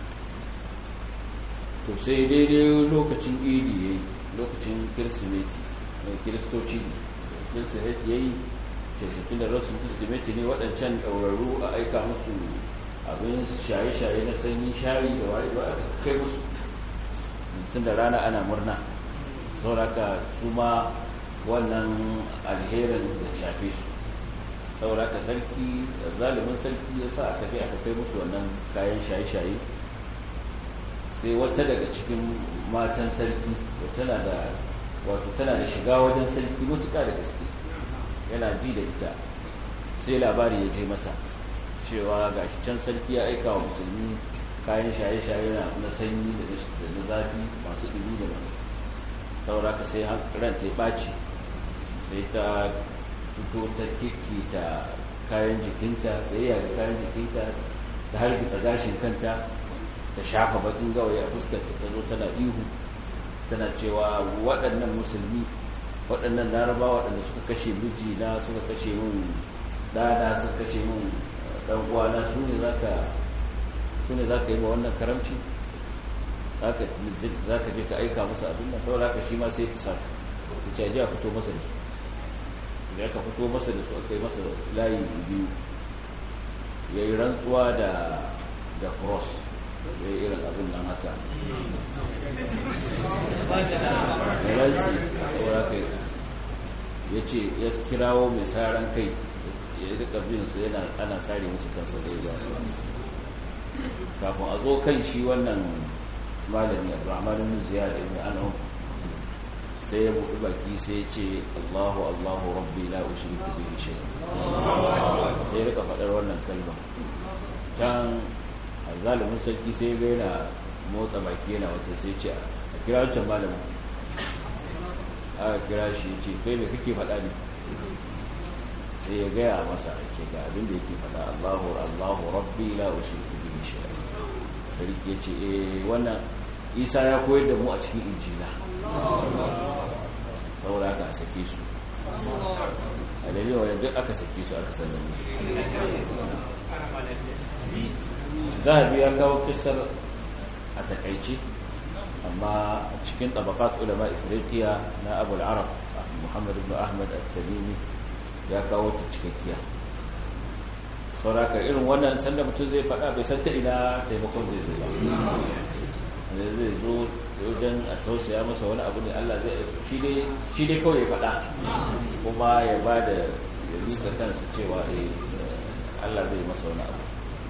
[SPEAKER 1] to sai daidai lokacin idi ya yi lokacin kirsimeti mai kiristoci kirsimeti ya yi shirshifin da rasu kirsimeti ne waɗancan ɗauraru a aika musu abin shaye-shaye na sanyi shari da wari ba a kai musu tun da rana ana murna sauraka su ma wannan alherin da shafe su sauraka sarki zalimin sarki ya sa aka je aka kai musu wannan kayan shaye-shaye sai wata daga cikin matan sarki tana da wato tana da shiga wajen sarki mutuka da gaske yana ji da ita sai labari ya je mata cewa gashi can sarki ya aika wa musulmi kayan shaye-shaye na sanyi da na zafi masu ɗumi da masu sauraka sai ran ta ɓaci sai ta fito ta kiki ta kayan jikinta da yaya da kayan jikinta da hargitsa gashin kanta ta shafa bakin gawayi a fuskarta ta zo tana ihu tana cewa waɗannan musulmi waɗannan laraba waɗanda suka kashe mijina suka kashe mun ɗana suka kashe mun ɗan'uwana su ne za ka yi ma wannan karamci za ka je ka aika musu abin nan saboda haka shi ma sai fusata ta caji a fito masa da su da aka fito masa da su aka yi masa layi biyu ya yi rantsuwa da cross ya yi irin abin nan haka ya rantsi saboda haka ya ce ya kirawo mai saran kai ya rika bin su yana ana sare musu kansa da ya kafin a zo kan shi wannan malami Abdurrahman ibn Ziyad ibn Anam sai ya buɗi baki sai ya ce Allahu Allahu Rabbi la ushriku bihi shay'an sai ya rika faɗar wannan kalma can zalimin sarki sai ga yana motsa baki yana wata sai ce a kira wancan malamin aka kira shi ce kai me kake faɗa ne sai ya gaya masa ake ga abin da yake faɗa Allahu Allahu Rabbi la ushriku bihi shay'an sarki ya ce eh wannan Isa ya koyar da mu a cikin Injila saboda aka a sake su a dalilin wadda duk aka sake su aka sanar musu zahabi ya kawo kisar a takaice amma cikin tabakat ulama ifriqiya na Abu al-Arab Muhammad ibn Ahmad at-Tamimi ya kawo ta cikakkiya sauraka irin wannan sanda mutum zai faɗa bai san ta ina taimakon zai zo da zai zo wajen a tausaya masa wani abu ne Allah zai shi dai kawai ya faɗa kuma ya ba da ya rika kansa cewa Allah zai masa wani abu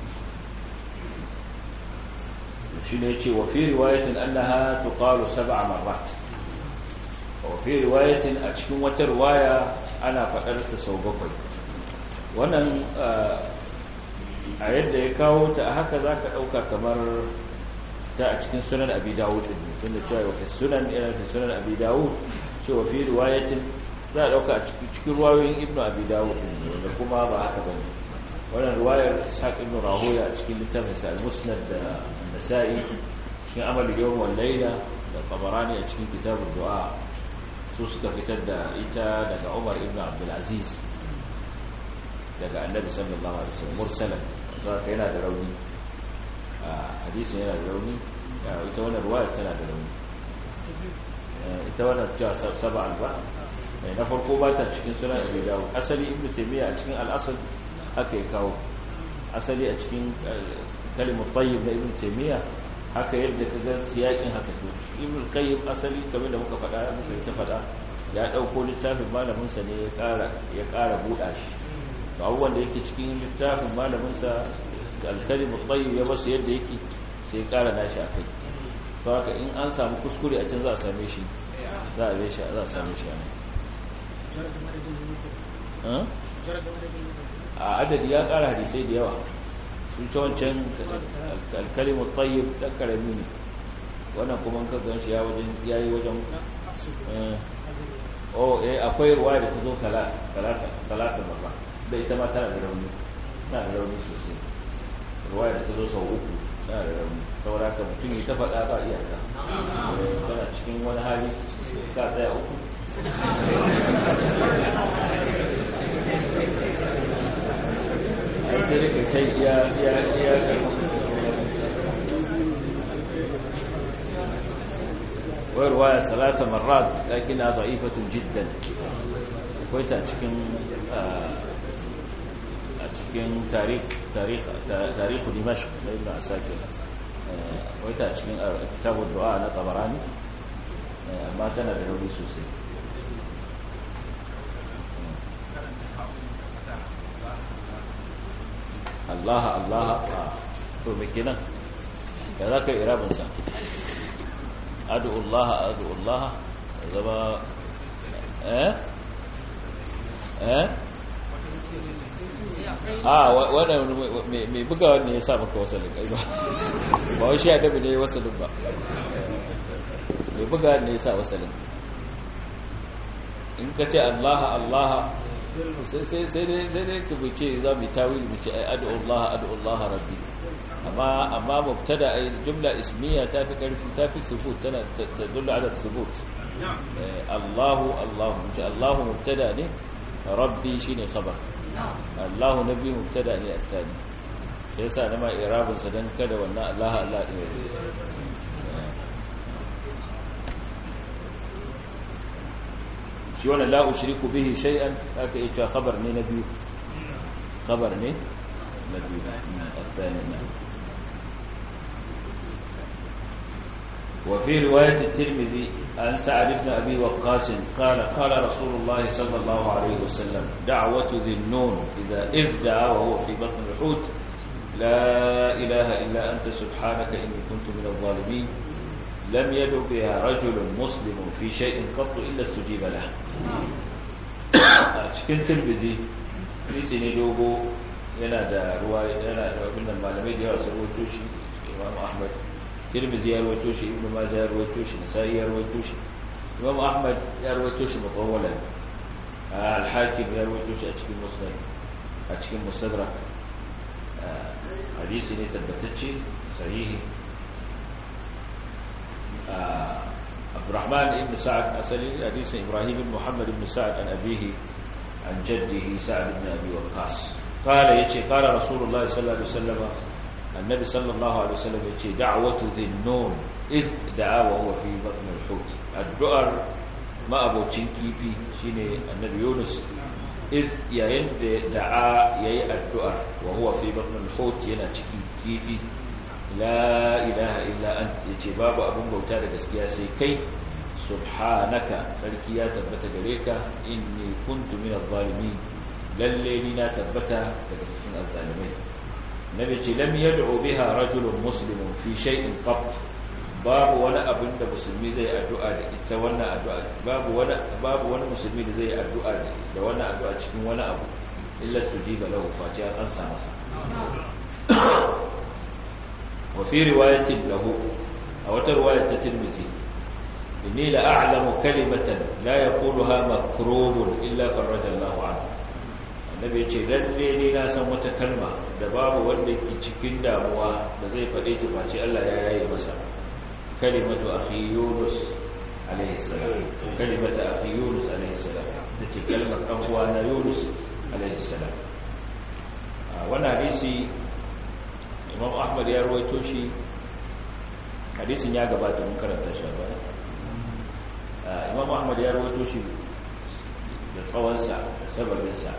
[SPEAKER 1] shi ne ce wa fi riwayatin annaha tuqalu sab'a marrat wa fi riwayatin a cikin wata riwaya ana faɗar ta sau bakwai wannan a yadda ya kawo ta a haka zaka dauka kamar ta a cikin sunan abi dawud din tunda cewa wa sunan ila sunan abi dawud cewa fi riwayatin za a dauka a cikin riwayoyin ibnu abi dawud din da kuma ba haka bane wannan riwayar ishaq ibn rahoya a cikin littafin sa al-musnad da an-nasa'i cikin amal al-yawm wal layla da tabarani a cikin kitabud du'a su suka fitar da ita daga Umar ibn Abdul Aziz daga annabi sallallahu alaihi wasallam mursalan zaka yana da rauni hadisi yana da rauni ita wannan ruwaya tana da rauni ita wannan cewa sab'an ba na farko ba ta cikin sunan Abi Dawud asali Ibn Taymiyyah a cikin al-asl haka ya kawo asali a cikin kalimar tayyib na Ibn Taymiyyah haka yadda ka ga siyakin haka to Ibn Qayyim asali kamar da muka faɗa muka ta faɗa ya dauko littafin malamin sa ne ya ƙara ya ƙara buɗa shi to abubuwan da yake cikin littafin malamin sa al-kalim at-tayyib ya basu yadda yake sai ƙara nashi akai to haka in an samu kuskure a can za a same shi za a shi za a same shi a adadi ya ƙara hadisai da yawa sun ta wancan al-kalim at-tayyib dan karami ne wannan kuma ka gan shi ya wajen yayi wajen oh eh akwai ruwaya da ta zo salata salata salata babba da ita ma tana da rauni tana da rauni sosai ruwaya da ta zo sau uku tana da rauni saboda ka mutum ya ta faɗa ba iyaka tana cikin wani hali ka tsaya uku ai sai rika kai iya iya iya ورواية ثلاث مرات لكنها ضعيفة جدا كويتا cikin a cikin tarikh tarikh tarikh Dimashq da Ibn Asakir wai ta cikin kitabud du'a na Tabarani amma tana da rauni sosai. Allah Allah to me kenan ya zaka irabin sa adu Allah adu Allah zama eh eh ah wannan me buga wannan ya sa maka wasalin kai ba ba wai shi adabi ne wasalin ba me buga ne ya sa wasalin in ka ce Allah Allah sai sai sai dai sai dai ku ce za mu tawili mu ce adu Allah adu Allah rabbi amma amma mubtada ay jumla ismiya ta fi karfi ta fi thubut tana tadullu ala thubut Allahu Allahu ce Allahu mubtada ne rabbi shine khabar Allahu nabi mubtada ne athani sai yasa na ma irabun sa dan kada wannan Allah Allah din shi wannan la ushriku bihi shay'an aka yi cewa khabar ne na biyu khabar ne na biyu athani وفي رواية الترمذي عن سعد بن أبي وقاص قال قال رسول الله صلى الله عليه وسلم دعوة ذي النون إذا إذ دعا وهو في بطن الحوت لا إله إلا أنت سبحانك إني كنت من الظالمين لم يدع بها رجل مسلم في شيء قط إلا استجيب له cikin tirmidhi hadisi ne dogo yana da ruwaya yana da abin da malamai da yawa sun rawaito shi Imam Ahmad tirmidhi ya rawaito shi Ibn Majah ya rawaito shi Nasa'i ya rawaito shi Imam Ahmad ya rawaito shi mutawwalan al-Hakim ya rawaito shi a cikin Musnad a cikin Mustadrak hadisi ne tabbatacce sahihi عبد الرحمن بن سعد أسأل حديث إبراهيم بن محمد بن سعد عن أبيه عن جده سعد بن أبي وقاص قال يتي قال رسول الله صلى الله عليه وسلم النبي صلى الله عليه وسلم يتي دعوة ذي النون إذ دعا وهو في بطن الحوت الدؤر ما أبو تنكيبي شيني النبي يونس إذ يين دعا يي الدؤر وهو في بطن الحوت ينا تنكيبي la ilaha illa anta yace babu abun bauta da gaskiya sai kai subhanaka sarki ya tabbata gare ka inni kuntu minaz zalimin lalle ni na tabbata daga cikin azzalimai nabi ce lam yad'u biha rajulun muslimun fi shay'in qat babu wani abin da musulmi zai addu'a da ita wannan addu'a babu wani babu wani musulmi da zai addu'a da wannan addu'a cikin wani abu illa tujiba lahu fa ta an sa masa وفي رواية له أو رواية الترمذي إني لأعلم كلمة لا يقولها مكروب إلا فرج الله عنه النبي يقول للي ناسا متكلمة دباب ولك تكين داموا لزي فليت فاتي الله يا مسا كلمة أخي يونس عليه السلام كلمة أخي يونس عليه السلام التي كلمة أخوانا يونس عليه السلام وانا حديثي Imam Ahmad ya rawaito shi hadisin ya gabata mun karanta shi ba Imam Ahmad ya rawaito shi da tsawon sa sababin sa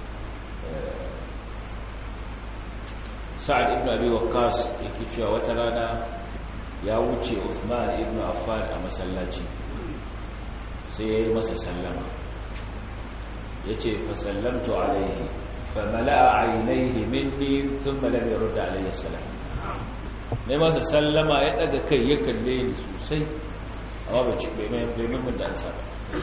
[SPEAKER 1] Sa'ad ibn Abi Waqqas yake cewa wata rana ya wuce Uthman ibn Affan a masallaci sai ya yi masa sallama yace fa sallamtu alaihi فملأ عينيه مني ثم لم يرد علي السلام ne masa sallama ya daga kai ya kalle ni sosai amma ba ce bai mun da ansa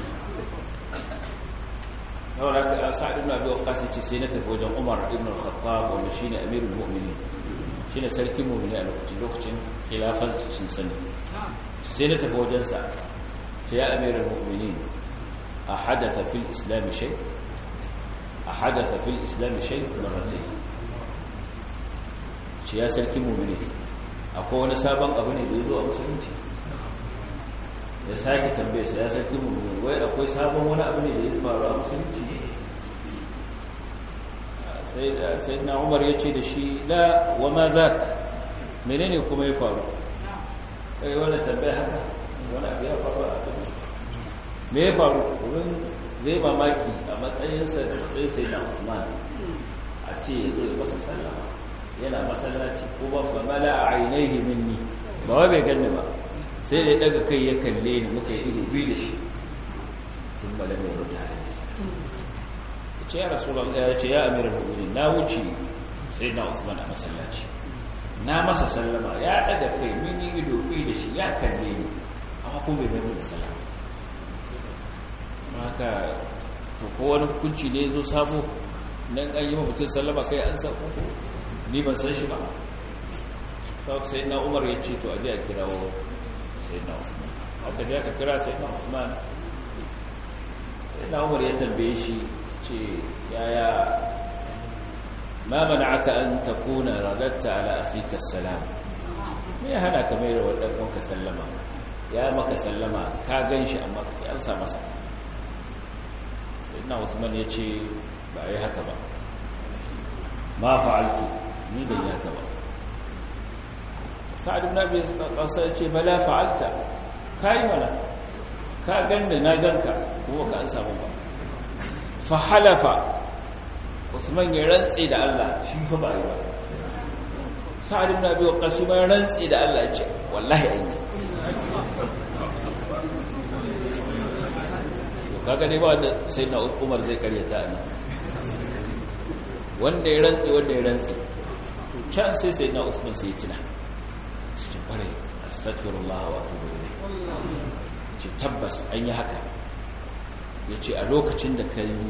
[SPEAKER 1] ba wanda Sa'd ibn Abi Waqqas ce sai na tafi wajen Umar ibn al-Khattab wanda shine amirul mu'minin shine sarkin mu'mini a lokacin lokacin khilafancin sani sai na tafi wajen sa sai ya amirul mu'minin ahadatha fil islam shay أحدث في الإسلام شيء مرتين يا سلكي مؤمنين أقول سابق أبني بيزو أبو سلمتي يا ساكي تنبيس يا سلكي مؤمنين وين أقول سابق وانا أبني بيزو أبو سلمتي سيد سيدنا عمر يجي لشي لا وما ذاك منين يقوم يفعل أي وانا تنبيه هذا وانا أبيها فرع me ya faru wurin zai mamaki a matsayinsa da matsayin sai na Usman a ce ya zo ya masa sallama yana masallaci kuma fa mala ainihi minni ba wai bai ganni ba sai da ya daga kai ya kalle ni muka yi ido biyu da shi sun bala mai rubuta hadisi ce ya rasulullah ya ce ya amiral mu'minin na wuce sai na Usman a masallaci na masa sallama ya daga kai mun yi ido biyu da shi ya kalle ni amma ko bai bani da sallama haka to ko wani hukunci ne zo sabo nan an yi wa mutum sallama kai an sa ni ban san shi ba sai na Umar ya ce to aje a kirawo sai na Usman aka je aka kira sai na Usman sai na Umar ya tambaye shi ce yaya ma mana'aka an takuna radatta ala akhika salam me ya hana ka mai da wadannan ka sallama ya maka sallama ka ganshi amma ka ansa masa sai na Usman ya ce ba yi haka ba ma fa'altu ni da yi haka ba sa'ad ibn abi waqqas ya ce bala fa'alta kai mana ka ganni na ganka kuma ka an samu ba fa halafa Usman ya rantsi da Allah shi fa ba yi ba sa'ad ibn abi waqqas shi ya rantsi da Allah ya ce wallahi ai kaga dai ba wanda sayyidina Umar zai karyata ne wanda ya rantsi wanda ya rantsi can sai sayyidina Usman sai ya tuna ce kwarai astaghfirullah wa atubu ilayh ce tabbas an yi haka yace a lokacin da kai mu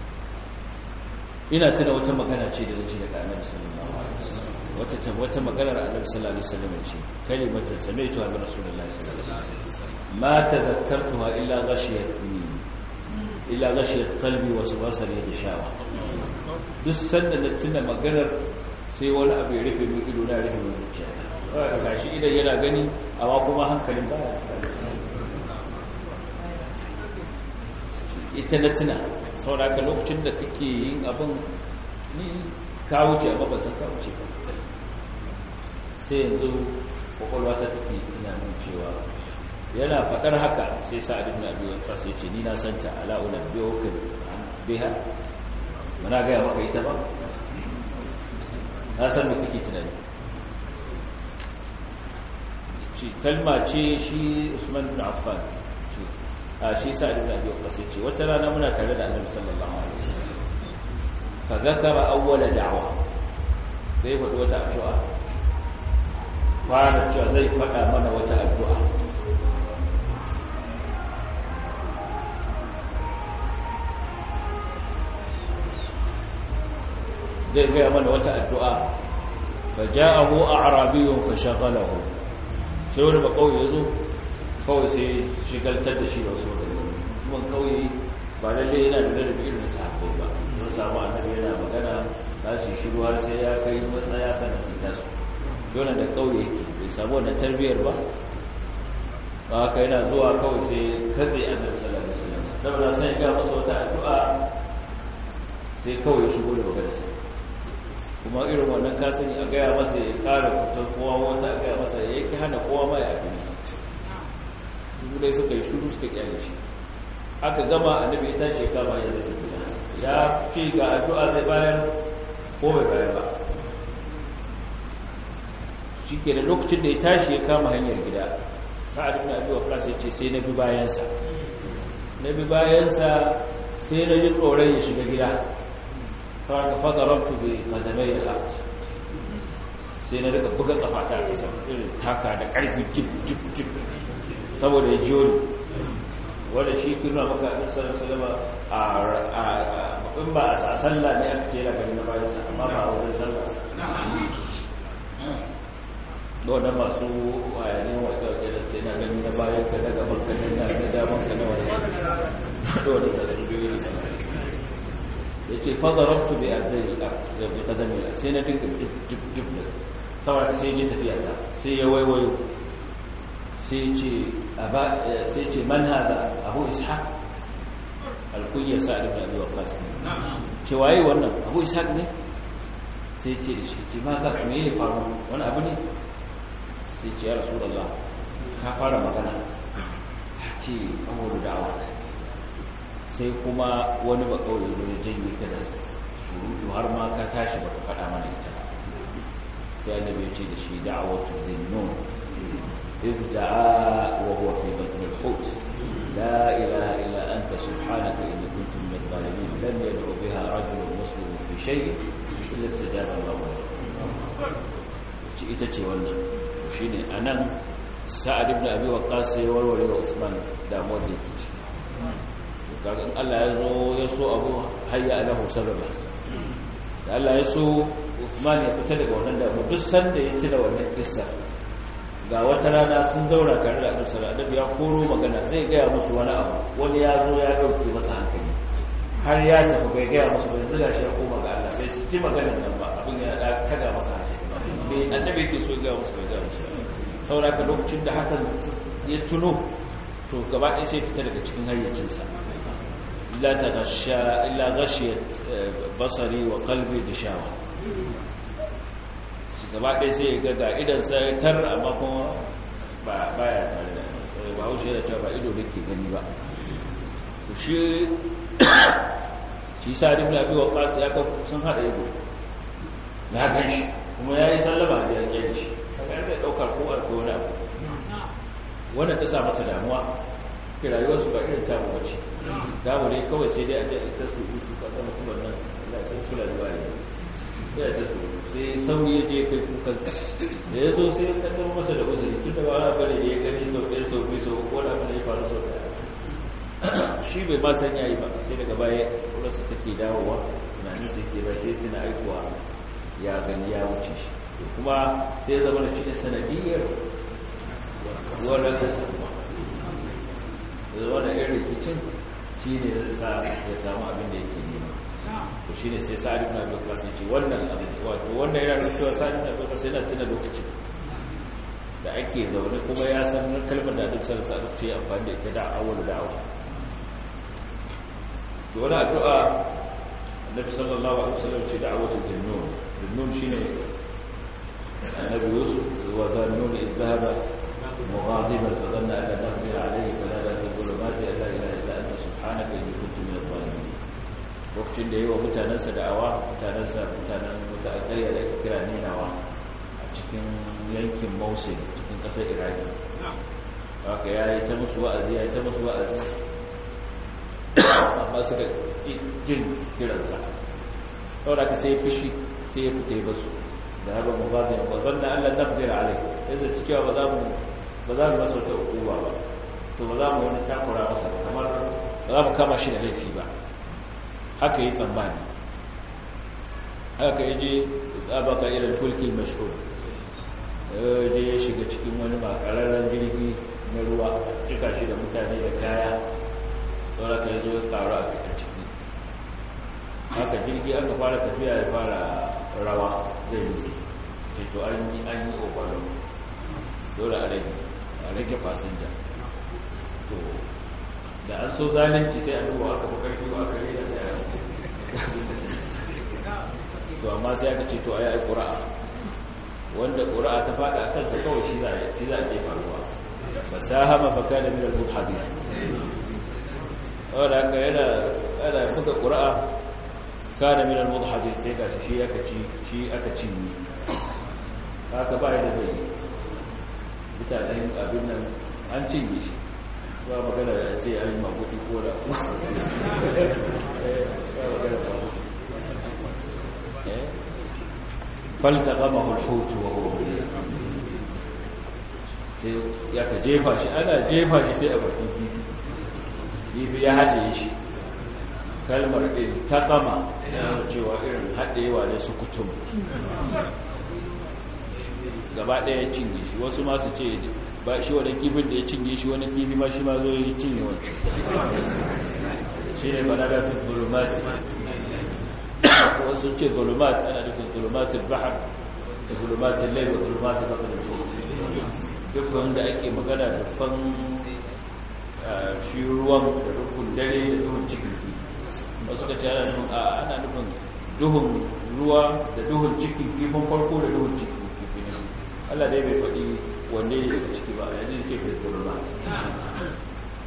[SPEAKER 1] ina tuna wata magana ce da nace daga Annabi sallallahu alaihi wasallam wata wata maganar Annabi sallallahu alaihi wasallam ce kalimatan sami'tu bi Rasulullahi sallallahu alaihi wasallam ma tadhakkartuha illa ghashiyatni illa ghashiyat qalbi wa basari yashawa duk sanda na tuna maganar sai wani abu ya rufe min ido na rufe min zuciya ga shi idan yana gani amma kuma hankalin ba ita na tuna sauraka lokacin da kake yin abin ni ka wuce amma ba san ka wuce ba sai yanzu kwakwalwa ta tafi ina nuna cewa yana faɗar haka sai sa'ad ibn abi waqqas ya ce ni na santa ala unabbiuka biha muna ga maka ita ba na san me kake tunani shi kalma ce shi Usman ibn Affan shi a shi Sa'id ibn Abi Waqqas ce wata rana muna tare da Annabi sallallahu alaihi wasallam fa zakara awwala da'wa sai faɗi wata addu'a fara cewa zai faɗa mana wata addu'a zai gaya mana wata addu'a fa ja'ahu a'rabiyyun fa shaghalahu sai wani bakauye ya zo kawai sai shigaltar da shi da wasu wadanda kuma kawai ba lalle yana da ladabi irin sahabbai ba don samu annabi yana magana za su shiru har sai ya kai matsaya sanar su tasu yana da kauye yake bai samu wannan tarbiyyar ba ba haka yana zuwa kawai sai katse annabi sallallahu alaihi wasallam saboda sai ga masa wata addu'a sai kawai ya shigo da maganarsa kuma irin wannan kasani a gaya masa ya kara fitar kowa wata a gaya masa ya yake hana kowa mai abin su dai suka yi shuru suka kyale shi aka gama annabi ya tashi ya kama ya zai tafiya ya ce ga addu'a zai bayar ko bai bayar ba shi ke da lokacin da ya tashi ya kama hanyar gida sa'ad ibn abi waqqas ya ce sai na bi bayansa na bi bayansa sai na ji tsoron ya shiga gida kawai fadarabtu bi qadamai al-ard sai na daga buga tsafata a ƙasa irin taka da ƙarfi jib jib jib saboda ya jiyo ni wanda shi kirna maka sallallahu alaihi wasallam a in ba a sallah ne aka ce daga na bayan sa amma ba a wajen sallah da wannan masu wayanin wata wace da ce na gani na bayan ka daga banka na da daman ka na wani da wani tasiri ya ce fadarabtu bi ardai da bi qadami sai na dinka jib jib jib saboda sai ji tafiya ta sai ya waiwayo sai ce aba sai ce man hada abu ishaq alkunya sa'id ibn abi waqqas ce waye wannan abu ishaq ne sai ce da shi ce ma ka me ya faru wani abu ne sai ce ya rasulullah ka fara magana ce amuru da'awa sai kuma wani ba kawai wani janye ka da surutu har ma ka tashi ba ka faɗa mana ita ba sai annabi ya ce da shi da'awatu dhinnun إذ دعا وهو في بطن الحوت لا إله إلا أنت سبحانك إني كنت من الظالمين لم يدعو بها رجل مسلم في شيء إلا استجاب الله له ita ce wannan shine anan Sa'ad ibn Abi Waqqas sai warware wa Usman damuwar da yake ciki kaga in Allah ya zo ya so abu hayya lahu sababa da Allah ya so Usman ya fita daga wannan damuwa duk sanda ya ci da wannan kissa ga wata rana sun zaura tare da Annabi sallallahu alaihi wasallam ya koro magana zai gaya musu wani abu wani ya zo ya dauke masa hankali har ya tafi bai gaya musu bai zuga shi ya koma ga Allah sai su ji maganar nan ba abin ya da taga masa harshe bai Annabi yake so ya gaya musu bai gaya musu saboda ka lokacin da hakan ya tuno to gaba ɗaya sai fita daga cikin hayyacinsa la taghasha illa ghashiyat basari wa qalbi dishawa gaba ɗaya sai ya ga idan sai tar amma kuma ba baya tare da ba haushe da cewa ba ido da ke gani ba to shi shi Sa'ad ibn Abi Waqqas ya ga sun hada ido na gan shi kuma yayi sallama da yake da shi kaga da daukar ko alƙawari abu wannan ta sa masa damuwa ke rayuwarsu ba irin ta mu bace dawo ne kawai sai dai a ta su su ka zama kuma nan Allah ya kula da wani sai ta su sai sauri ya je kai kukansa da ya zo sai ya kaddaro masa da uzuri tun da ba wani bane da ya gani sau ɗaya sau biyu sau uku wani abin da ya faru sau ɗaya shi bai ma san yayi ba sai daga baya kurarsa take dawowa tunanin sai ke ba sai tuna aikuwa ya gani ya wuce shi kuma sai ya zama da cikin sanadiyar wannan kasa da wannan irin rikicin shi ne ya samu abin da yake nema to shine sai Sa'ad ibn Abi Waqqas ce wannan abin wato wannan yana cewa Sa'ad ibn Abi Waqqas yana tuna lokacin da ake zaune kuma ya san kalmar da Annabi sallallahu alaihi wasallam ce amfani da ita da awwal da'awa to wannan addu'a Annabi sallallahu alaihi wasallam ce da'awatu dhinnun dhinnun shine Annabi Yusuf wa zannun idhaba مغاضبا فظن ان لا نقدر عليه فنادى في الظلمات ان لا اله الا انت سبحانك اني كنت من الظالمين lokacin da yi wa mutanensa da'awa mutanensa mutanen mutaakkariya da kira ninawa a cikin yankin Mosul cikin kasar Iraki haka yayi ta musu wa'azi yayi ta musu wa'azi amma suka jin kiransa saboda ka sai fishi sai ya fita basu da haba mubazin wa zanna alla naqdir alayhi yanzu cewa ba za mu ba za mu masa ta hukuma ba to ba za mu wani takura masa kamar ba za mu kama shi da laifi ba haka yi tsammani haka yaje abaka irin fulki mashhur je ya shiga cikin wani makararren jirgi na ruwa cika shi da mutane da kaya saboda ka yazo ya karu a ciki haka jirgi aka fara tafiya ya fara rawa zai nutse ce to an yi an yi ƙoƙarin dole a rage a rage fasinja to da an so zalunci sai a duba aka bukarki wa aka rage da ya to amma sai aka ce to a yi ƙura'a wanda ƙura'a ta faɗa a kansa kawai shi za a jefa ruwa ba sa hama faka da mirar buhari wadda aka yana buga ƙura'a kana min al-mudhadin sai gashi shi aka ci shi aka cinye haka ba yadda zai mutanen abin nan an cinye shi ba magana da ce an yi magudi ko da faltaqamahu al-hut wa huwa mulim sai ya ka jefa shi ana jefa shi sai a bakin kifi kifi ya haɗe shi kalmar ɗin ta kama cewa irin haɗewa ne su kutum gaba ɗaya cinye shi wasu masu ce ba shi wani kifin da ya cinye shi wani kifi ma shi ma zo yi cinye wancan shi ne ba na rafin zulumat wasu ce zulumat ana nufin zulumatin bahar da zulumatin lai da zulumatin bakin duk wanda ake magana da fan shi ruwan da rukun dare da duhun cikin kifi wasu ka ce ana nufin a ana nufin duhun ruwa da duhun cikin kifin farko da duhun cikin kifi ne Allah dai bai faɗi wanne ne daga ciki ba yanzu ne ce bai tsoro ba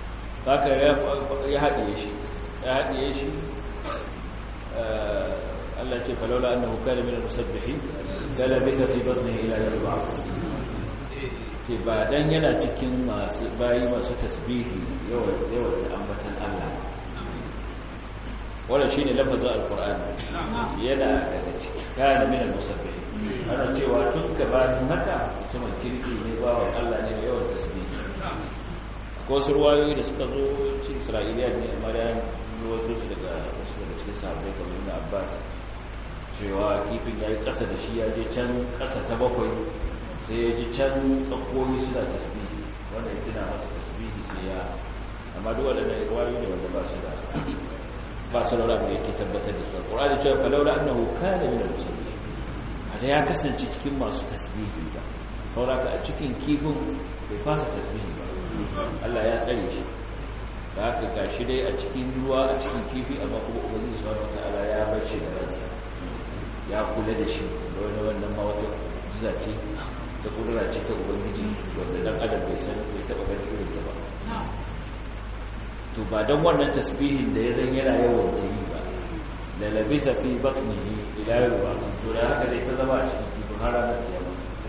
[SPEAKER 1] haka ya haɗiye shi ya haɗiye shi Allah ce falawla annahu kana min al-musabbihin la labitha fi batnihi ila yawm al-ba'th ce ba dan yana cikin masu bayi masu tasbihi yawan yawan ambatan Allah wannan shine lafazin al-Qur'ani yana daga cikin kana min al-musabbihin ana cewa tun gabanin haka mutumin kirki ne bawan Allah ne mai yawan tasbihi ko su ruwayoyi da suka zo cikin Isra'iliya ne amma da wasu su daga wasu daga cikin sahabbai kamar Ibn Abbas cewa kifin yayi kasa da shi ya je can kasa ta bakwai sai ya ji can tsakoyi suna tasbihi wanda ya tuna masa tasbihi sai ya amma duk waɗannan ruwayoyi ne wanda ba su da ba su da rabu da yake tabbatar da su Qur'ani cewa falawla annahu kana min al-musabbihin hada ya kasance cikin masu tasbihi ba sauraka a cikin kifin bai fasa tasbihi ba Allah ya tsare shi da haka gashi dai a cikin ruwa a cikin kifi amma kuma ubangiji subhanahu wataala ya bar shi da ransa ya kula da shi da wani wannan ma wata jiza ce ta kudura ce ta ubangiji wanda dan adam bai san bai taba ganin irin ta ba to ba dan wannan tasbihin da ya zan yana yawan yi ba la labitha fi batnihi ila yawm to da haka dai ta zama a cikin kifin har ranar kiyama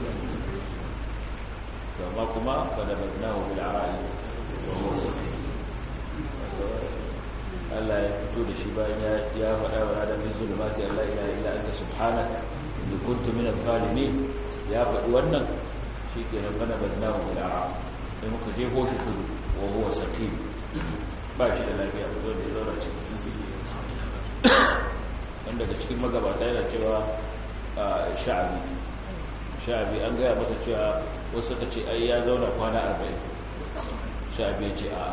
[SPEAKER 1] amma kuma fadabnahu bil ara'i wa huwa saqim Allah ya fito da shi bayan ya ya faɗa wa Adam min zulumati la ilaha illa anta subhanaka inni kuntu minadh zalimin ya faɗi wannan shikenan fadabnahu bil ara'i sai muka je hoshi tudu wa huwa saqim ba shi da lafiya ko da zaura cikin wanda daga cikin magabata yana cewa sha'abi sha'abi an gaya masa cewa wasu suka ce ai ya zauna kwana arba'in sha'abi ya ce a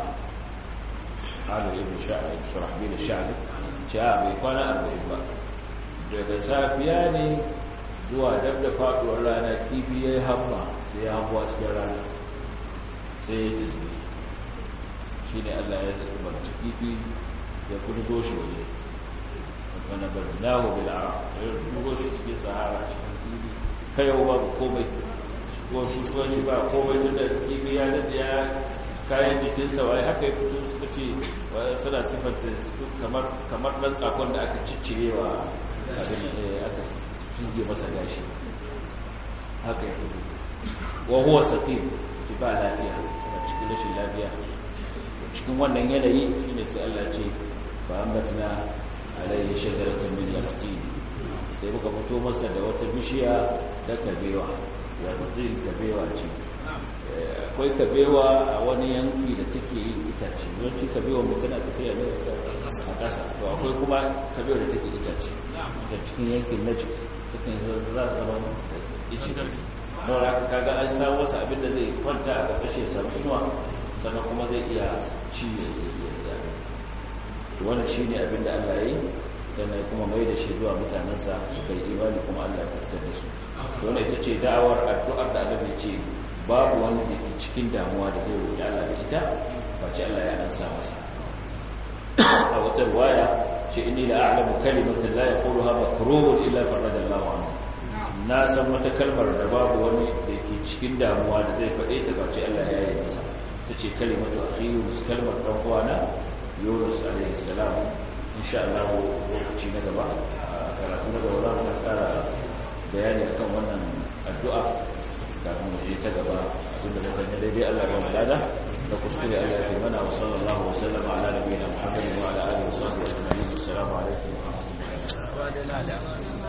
[SPEAKER 1] halin ibn sha'abi shurahbi da sha'abi ce a bai kwana arba'in ba daga safiya ne zuwa dab da faduwar rana kifi ya yi hamma sai ya hambuwa cikin rana sai ya tisbi shi ne Allah ya tafi barci kifi ya kudu goshi waje wanda ba da nahu bil'ara ya kudu goshi cikin sahara cikin kifi kayo babu komai ko shi ko shi ba komai tun da kifi ya daɗe ya kayan jikinsa wai haka ya fito suka ce suna siffanta kamar kamar ɗan tsakon da aka ciccirewa abin aka fizge masa gashi haka ya fito wa huwa saqim ba lafiya yana cikin rashin lafiya cikin wannan yanayi shine sai Allah ce fa ambatna alayhi shajaratan min yaqtin sai muka fito masa da wata bishiya ta kabewa wato din kabewa ce akwai kabewa a wani yanki da take yin itace yawanci kabewa mai tana tafiya ne a ƙasa to akwai kuma kabewa da take itace da cikin yankin Najd cikin za su zama itace saboda kaga an samu wasu abin da zai kwanta a ƙarƙashin samu inuwa sannan kuma zai iya ciwo da wannan shine abin da Allah ya yi sannan kuma mai da shi zuwa mutanensa suka yi imani kuma Allah ya fitar da su wannan ita ce da'awar addu'ar da Allah ya ce babu wani da ke cikin damuwa da zai roƙi Allah da ita face Allah ya ansa masa a wata riwaya ce inni la a'lamu kalimatan la yaquluha makrubun illa farada Allahu anhu na san wata kalmar da babu wani da ke cikin damuwa da zai faɗe ta face Allah ya yi masa tace kalimatu akhi Yunus kalmar dan uwana Yunus alaihi salam insha Allah lokaci na gaba karatu na gaba za mu tsara bayani akan wannan addu'a kafin mu je ta gaba sun da muka ne daidai Allah ya malada da kuskure Allah ya mana wa sallallahu wa sallama ala nabiyina Muhammadin wa ala alihi wa sahbihi ajma'in assalamu alaikum wa rahmatullahi wa barakatuh